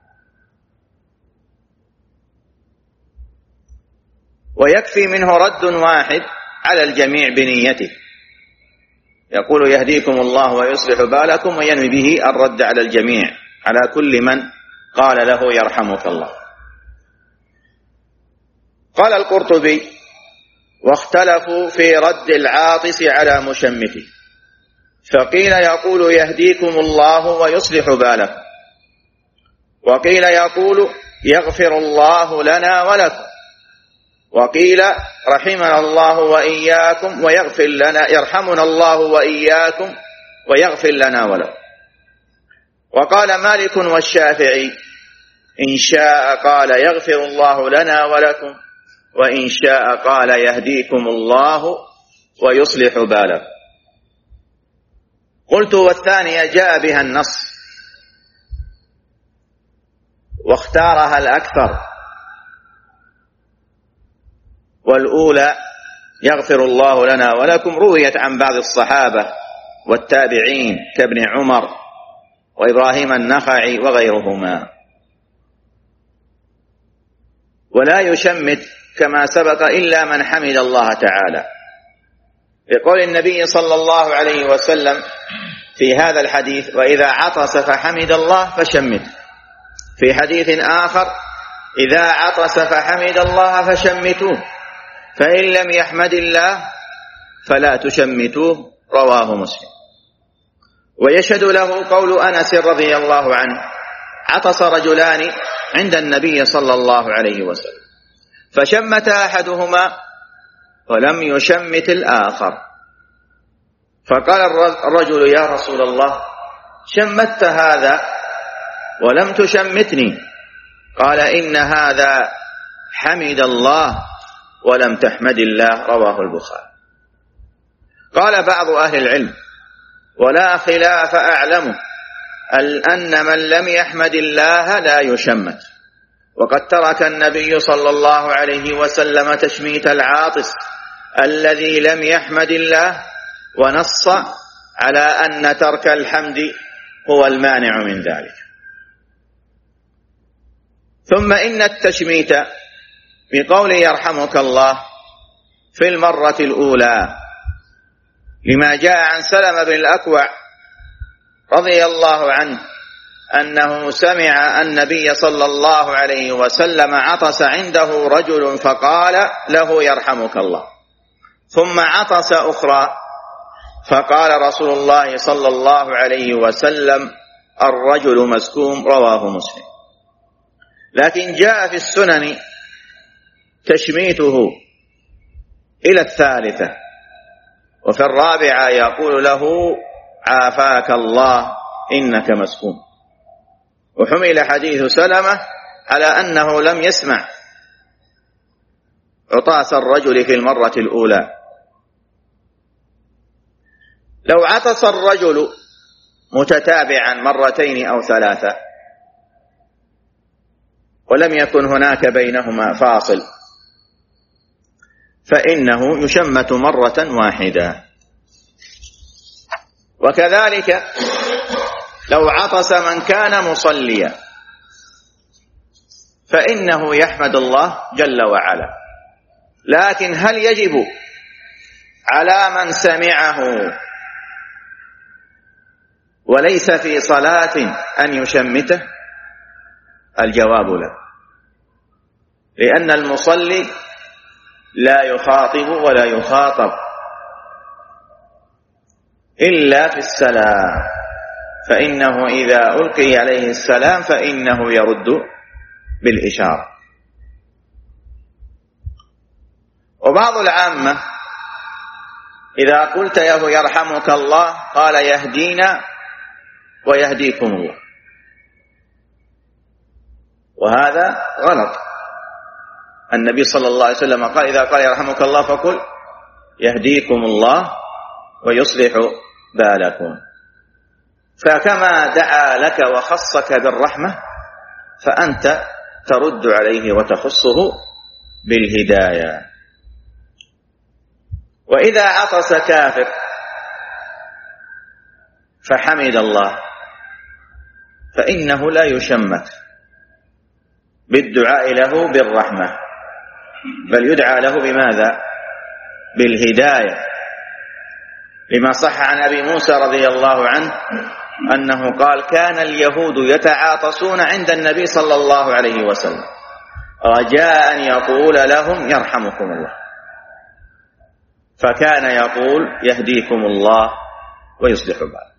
ويكفي منه رد واحد على الجميع بنيته، يقول يهديكم الله ويصلح بالكم، وينوي به الرد على الجميع، على كل من قال له يرحمك الله. قال القرطبي: واختلفوا في رد العاطس على مشمته، فقيل يقول يهديكم الله ويصلح بالكم، وقيل يقول يغفر الله لنا ولكم، وقيل رحمنا الله وإياكم ويغفر لنا، يرحمنا الله وإياكم ويغفر لنا ولكم. وقال مالك والشافعي: إن شاء قال يغفر الله لنا ولكم، وإن شاء قال يهديكم الله ويصلح بالكم. قلت: والثانية جاء بها النص واختارها الأكثر، والأولى يغفر الله لنا ولكم رويت عن بعض الصحابة والتابعين كابن عمر وإبراهيم النخعي وغيرهما. ولا يشمت كما سبق إلا من حمد الله تعالى، لقول النبي صلى الله عليه وسلم في هذا الحديث: وإذا عطس فحمد الله فشمت. في حديث آخر: إذا عطس فحمد الله فشمتوه، فإن لم يحمد الله فلا تشمتوه. رواه مسلم. ويشهد له قول أنس رضي الله عنه: عطس رجلان عند النبي صلى الله عليه وسلم، فشمت أحدهما ولم يشمت الآخر، فقال الرجل: يا رسول الله، شمت هذا ولم تشمتني. قال: إن هذا حمد الله ولم تحمد الله. رواه البخاري. قال بعض أهل العلم: ولا خلاف أعلمه أن من لم يحمد الله لا يشمت، وقد ترك النبي صلى الله عليه وسلم تشميت العاطس الذي لم يحمد الله، ونص على أن ترك الحمد هو المانع من ذلك. ثم إن التشميت بقول يرحمك الله في المرة الأولى لما جاء عن سلمة بن الأكوع رضي الله عنه أنه سمع النبي صلى الله عليه وسلم عطس عنده رجل فقال له يرحمك الله، ثم عطس أخرى فقال رسول الله صلى الله عليه وسلم: الرجل مسكوم. رواه مسلم. لكن جاء في السنن تشميته إلى الثالثة، وفي الرابعة يقول له عافاك الله إنك مسكون. وحمل حديث سلمة على أنه لم يسمع عطاس الرجل في المرة الأولى. لو عطس الرجل متتابعا مرتين أو ثلاثة ولم يكن هناك بينهما فاصل فإنه يشمت مرة واحدة. وكذلك لو عطس من كان مصليا فإنه يحمد الله جل وعلا، لكن هل يجب على من سمعه وليس في صلاة أن يشمته؟ الجواب لا، لأن المصلي لا يخاطب ولا يخاطب إلا في السلام، فإنه إذا ألقي عليه السلام فإنه يرد بالإشارة. وبعض العامة إذا قلت له يرحمك الله قال يهدينا ويهديكم الله، وهذا غلط. النبي صلى الله عليه وسلم قال إذا قال يرحمك الله فقل يهديكم الله ويصلح بالكم. فكما دعا لك وخصك بالرحمة فأنت ترد عليه وتخصه بالهداية. وإذا عطس كافر فحمد الله فإنه لا يشمت بالدعاء له بالرحمة، بل يدعى له بماذا؟ بالهداية، لما صح عن أبي موسى رضي الله عنه أنه قال كان اليهود يتعاطسون عند النبي صلى الله عليه وسلم رجاء أن يقول لهم يرحمكم الله، فكان يقول يهديكم الله ويصلح بالكم.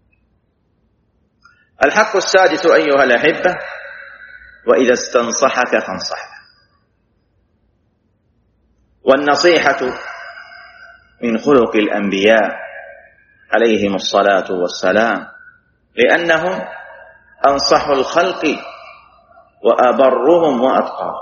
الحق السادس أيها الأحبة: وإذا استنصحك فانصحه. والنصيحة من خلق الأنبياء عليهم الصلاة والسلام، لأنهم أنصح الخلق وأبرهم وأتقاهم.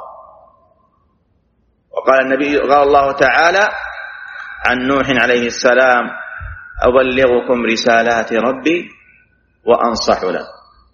قال الله تعالى عن نوح عليه السلام: أبلغكم رسالات ربي وأنصح له.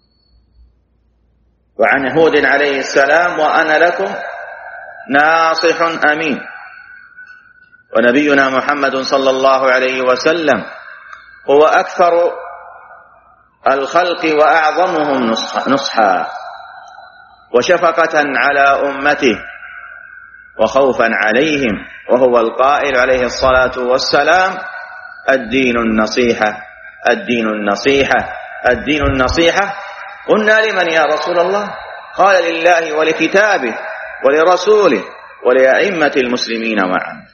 وعن هود عليه السلام: وأنا لكم ناصح أمين. ونبينا محمد صلى الله عليه وسلم هو أكثر الخلق وأعظمهم نصحا وشفقة على أمته وخوفا عليهم، وهو القائل عليه الصلاة والسلام: الدين النصيحة، الدين النصيحة، الدين النصيحة. قلنا: لمن يا رسول الله؟ قال: لله ولكتابه ولرسوله ولأئمة المسلمين معا.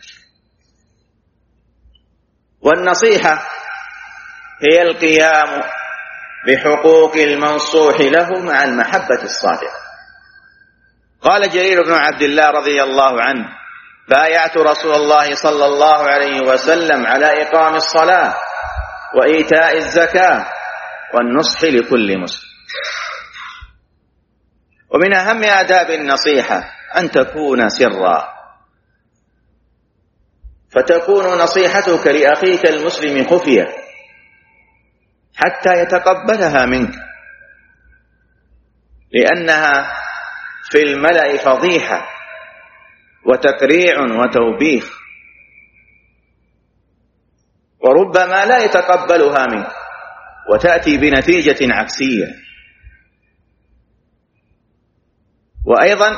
والنصيحة هي القيام بحقوق المنصوح له مع المحبة الصادقة. قال جرير بن عبد الله رضي الله عنه: بايعت رسول الله صلى الله عليه وسلم على إقام الصلاة وإيتاء الزكاة والنصح لكل مسلم. ومن أهم آداب النصيحة أن تكون سرا، فتكون نصيحتك لأخيك المسلم خفية حتى يتقبلها منك، لأنها في الملأ فضيحة وتكريع وتوبيخ، وربما لا يتقبلها منك وتأتي بنتيجة عكسية. وأيضا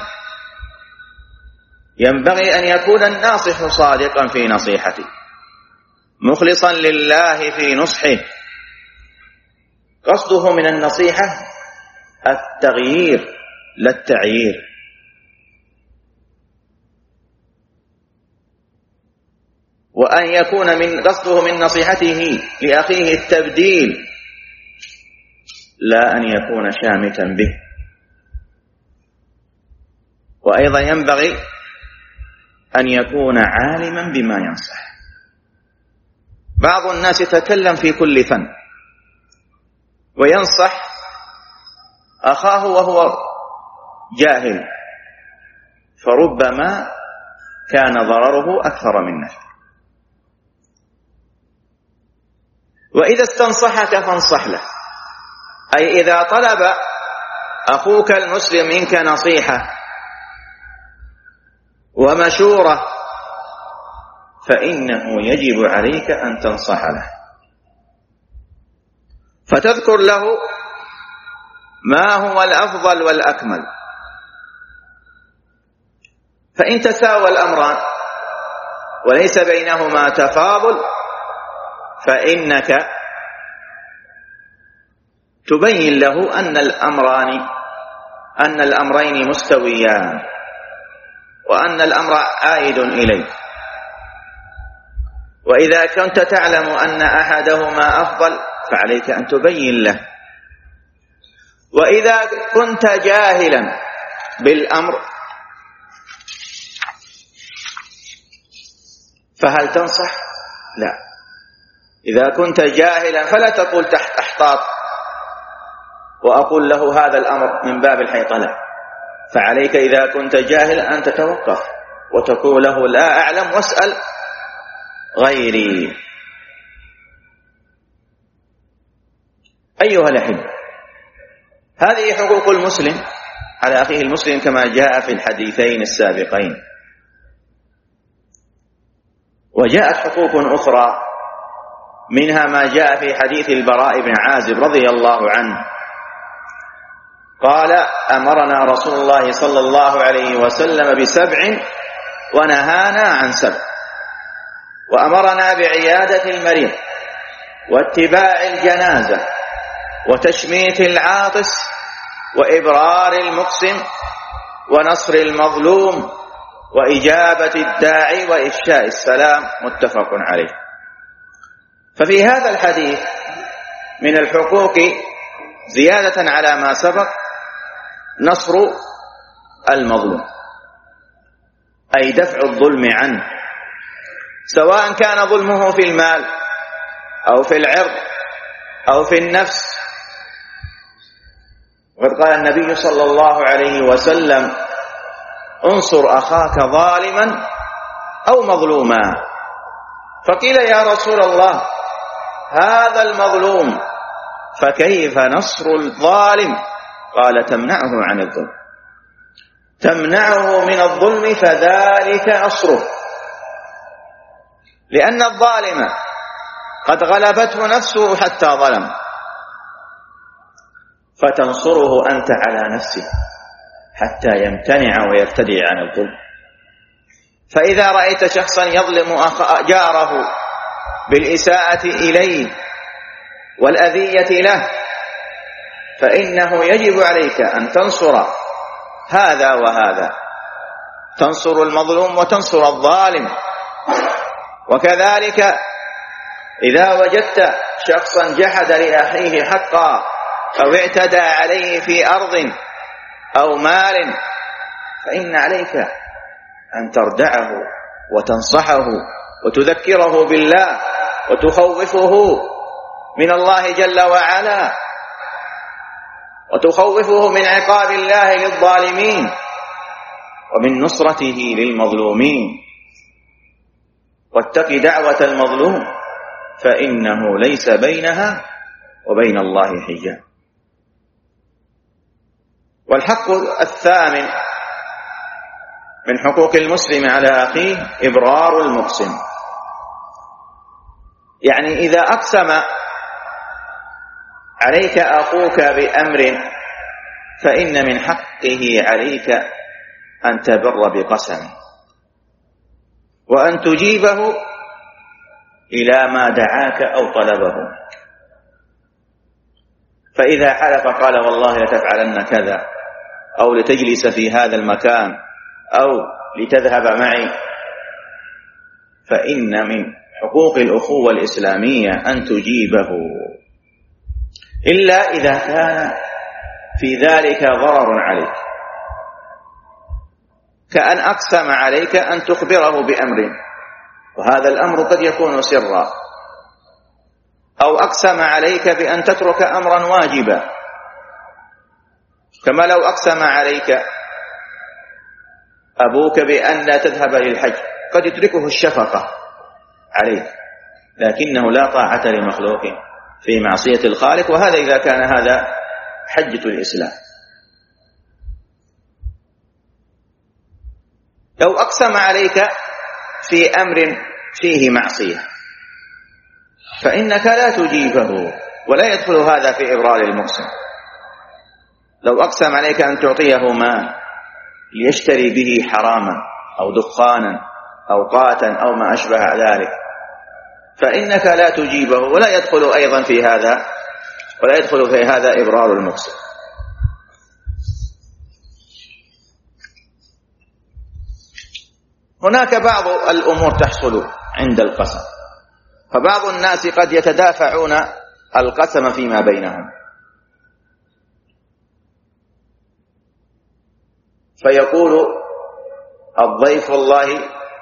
ينبغي أن يكون الناصح صادقا في نصيحته، مخلصا لله في نصحه، قصده من النصيحة التغيير لا التعيير. وأن يكون من قصده من نصيحته لأخيه التبديل لا أن يكون شامتا به. وأيضا ينبغي أن يكون عالما بما ينصح. بعض الناس يتكلم في كل فن وينصح أخاه وهو جاهل، فربما كان ضرره أكثر من نفعه. وإذا استنصحك فانصح له، أي إذا طلب أخوك المسلم منك نصيحة ومشورة فإنه يجب عليك أن تنصح له، فتذكر له ما هو الأفضل والأكمل. فإن تساوى الأمران وليس بينهما تفاضل فإنك تبين له أن الأمرين مستويان وأن الأمر عائد إليك. وإذا كنت تعلم أن أحدهما أفضل فعليك أن تبين له. وإذا كنت جاهلا بالأمر فهل تنصح؟ لا. إذا كنت جاهلا فلا تقول تحت أحطاط وأقول له هذا الأمر من باب الحيطنة، فعليك إذا كنت جاهلا أن تتوقف وتقول له لا أعلم واسأل غيري. أيها الأحبة، هذه حقوق المسلم على أخيه المسلم كما جاء في الحديثين السابقين. وجاءت حقوق أخرى منها ما جاء في حديث البراء بن عازب رضي الله عنه قال: أمرنا رسول الله صلى الله عليه وسلم ب7 ونهانا عن 7، وأمرنا بعيادة المريض واتباع الجنازة وتشميت العاطس وإبرار المقسم ونصر المظلوم وإجابة الداعي وإفشاء السلام. متفق عليه. ففي هذا الحديث من الحقوق زيادة على ما سبق نصر المظلوم، أي دفع الظلم عنه، سواء كان ظلمه في المال أو في العرض أو في النفس. وقد قال النبي صلى الله عليه وسلم: انصر أخاك ظالما أو مظلوما. فقيل: يا رسول الله، هذا المظلوم فكيف نصر الظالم؟ قال: تمنعه عن الظلم، تمنعه من الظلم فذلك نصره، لأن الظالم قد غلبته نفسه حتى ظلم، فتنصره أنت على نفسه حتى يمتنع ويرتدع عن الظلم. فإذا رأيت شخصا يظلم جاره بالإساءة إليه والأذية له فإنه يجب عليك أن تنصر هذا وهذا، تنصر المظلوم وتنصر الظالم. وكذلك إذا وجدت شخصا جحد لأخيه حقا أو اعتدى عليه في أرض أو مال فإن عليك أن تردعه وتنصحه وتذكره بالله وتخوفه من الله جل وعلا، وتخوفه من عقاب الله للظالمين ومن نصرته للمظلومين. واتق دعوة المظلوم فإنه ليس بينها وبين الله حجاب. والحق الثامن من حقوق المسلم على أخيه إبرار المقسم، يعني إذا أقسم عليك أخوك بأمر فإن من حقه عليك أن تبر بقسمه وأن تجيبه إلى ما دعاك أو طلبه. فإذا حلف قال: والله لتفعلن كذا، أو لتجلس في هذا المكان، أو لتذهب معي، فإن من حقوق الأخوة الإسلامية أن تجيبه، إلا إذا كان في ذلك ضرر عليك. كأن أقسم عليك أن تخبره بأمر، وهذا الأمر قد يكون سرا، أو أقسم عليك بأن تترك أمرا واجبا، كما لو أقسم عليك أبوك بأن لا تذهب للحج، قد يتركه الشفقة عليك، لكنه لا طاعة لمخلوق في معصية الخالق، وهذا إذا كان هذا حجة الإسلام. لو أقسم عليك في أمر فيه معصية فإنك لا تجيبه، ولا يدخل هذا في إبرار المقسم. لو أقسم عليك أن تعطيه مال ليشتري به حراما أو دخانا أو قاتا أو ما أشبه ذلك فإنك لا تجيبه، ولا يدخل أيضا في هذا، ولا يدخل في هذا إبرار المقسم. هناك بعض الأمور تحصل عند القسم، فبعض الناس قد يتدافعون القسم فيما بينهم، فيقول الضيف والله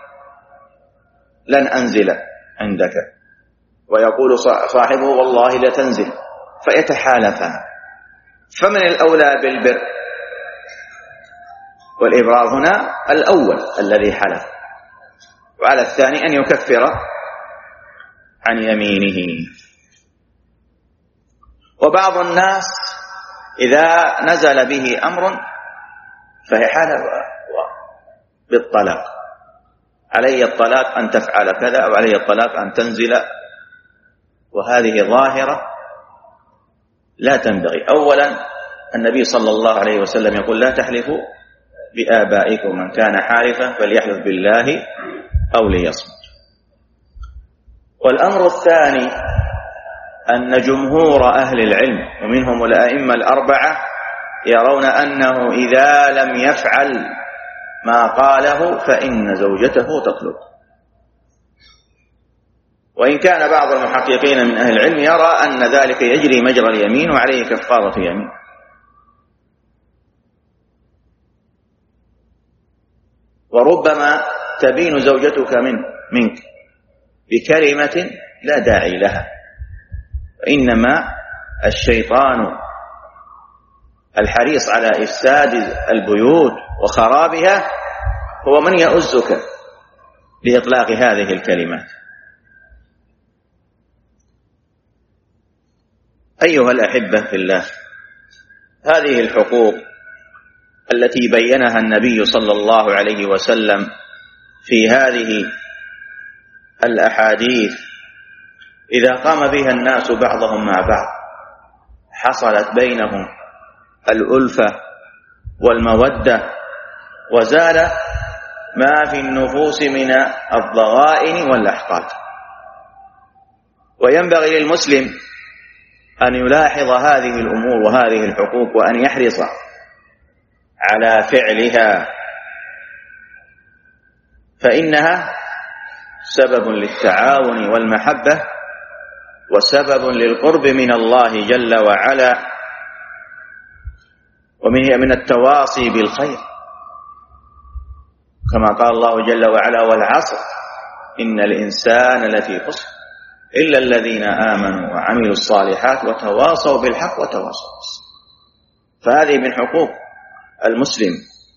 لن أنزل عندك، ويقول صاحبه والله لا تنزل، فيتحالفان. فمن الأولى بالبر والإبرار هنا؟ الأول الذي حلف، وعلى الثاني أن يكفر عن يمينه. وبعض الناس إذا نزل به أمر فيحلف بالطلاق، علي الطلاق أن تفعل كذا، أو علي الطلاق أن تنزل، وهذه ظاهرة لا تنبغي. أولا النبي صلى الله عليه وسلم يقول لا تحلفوا بآبائكم، من كان حالفا فليحلف بالله أو ليصمت. والأمر الثاني أن جمهور أهل العلم ومنهم الأئمة الأربعة يرون أنه إذا لم يفعل ما قاله فإن زوجته تطلق، وإن كان بعض المحققين من أهل العلم يرى أن ذلك يجري مجرى اليمين وعليه كفارة يمين. وربما تبين زوجتك منك بكلمة لا داعي لها، إنما الشيطان الحريص على إفساد البيوت وخرابها هو من يؤزك لإطلاق هذه الكلمات. أيها الأحبة في الله، هذه الحقوق التي بينها النبي صلى الله عليه وسلم في هذه الأحاديث إذا قام بها الناس بعضهم مع بعض حصلت بينهم الألفة والمودة، وزال ما في النفوس من الضغائن والأحقاد. وينبغي للمسلم أن يلاحظ هذه الأمور وهذه الحقوق، وأن يحرص على فعلها، فإنها سبب للتعاون والمحبة، وسبب للقرب من الله جل وعلا، ومن التواصي بالخير، كما قال الله جل وعلا والعصر إن الإنسان لفي خسر إلا الذين آمنوا وعملوا الصالحات وتواصوا بالحق وتواصوا بالصبر. فهذه من حقوق المسلم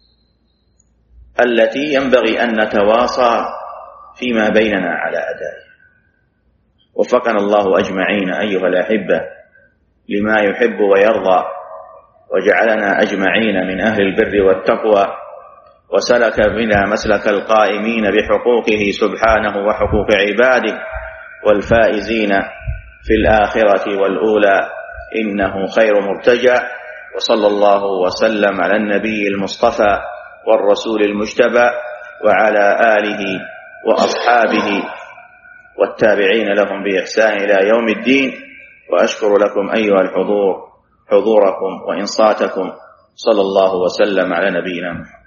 التي ينبغي أن نتواصى فيما بيننا على أدائها. وفقنا الله أجمعين أيها الأحبة لما يحب ويرضى، وجعلنا أجمعين من أهل البر والتقوى، وسلك بنا مسلك القائمين بحقوقه سبحانه وحقوق عباده والفائزين في الآخرة والأولى، إنه خير مرتجى. وصلى الله وسلم على النبي المصطفى والرسول المجتبى وعلى آله وأصحابه والتابعين لهم بإحسان إلى يوم الدين. وأشكر لكم أيها الحضور حضوركم وإنصاتكم. صلى الله وسلم على نبينا محمد.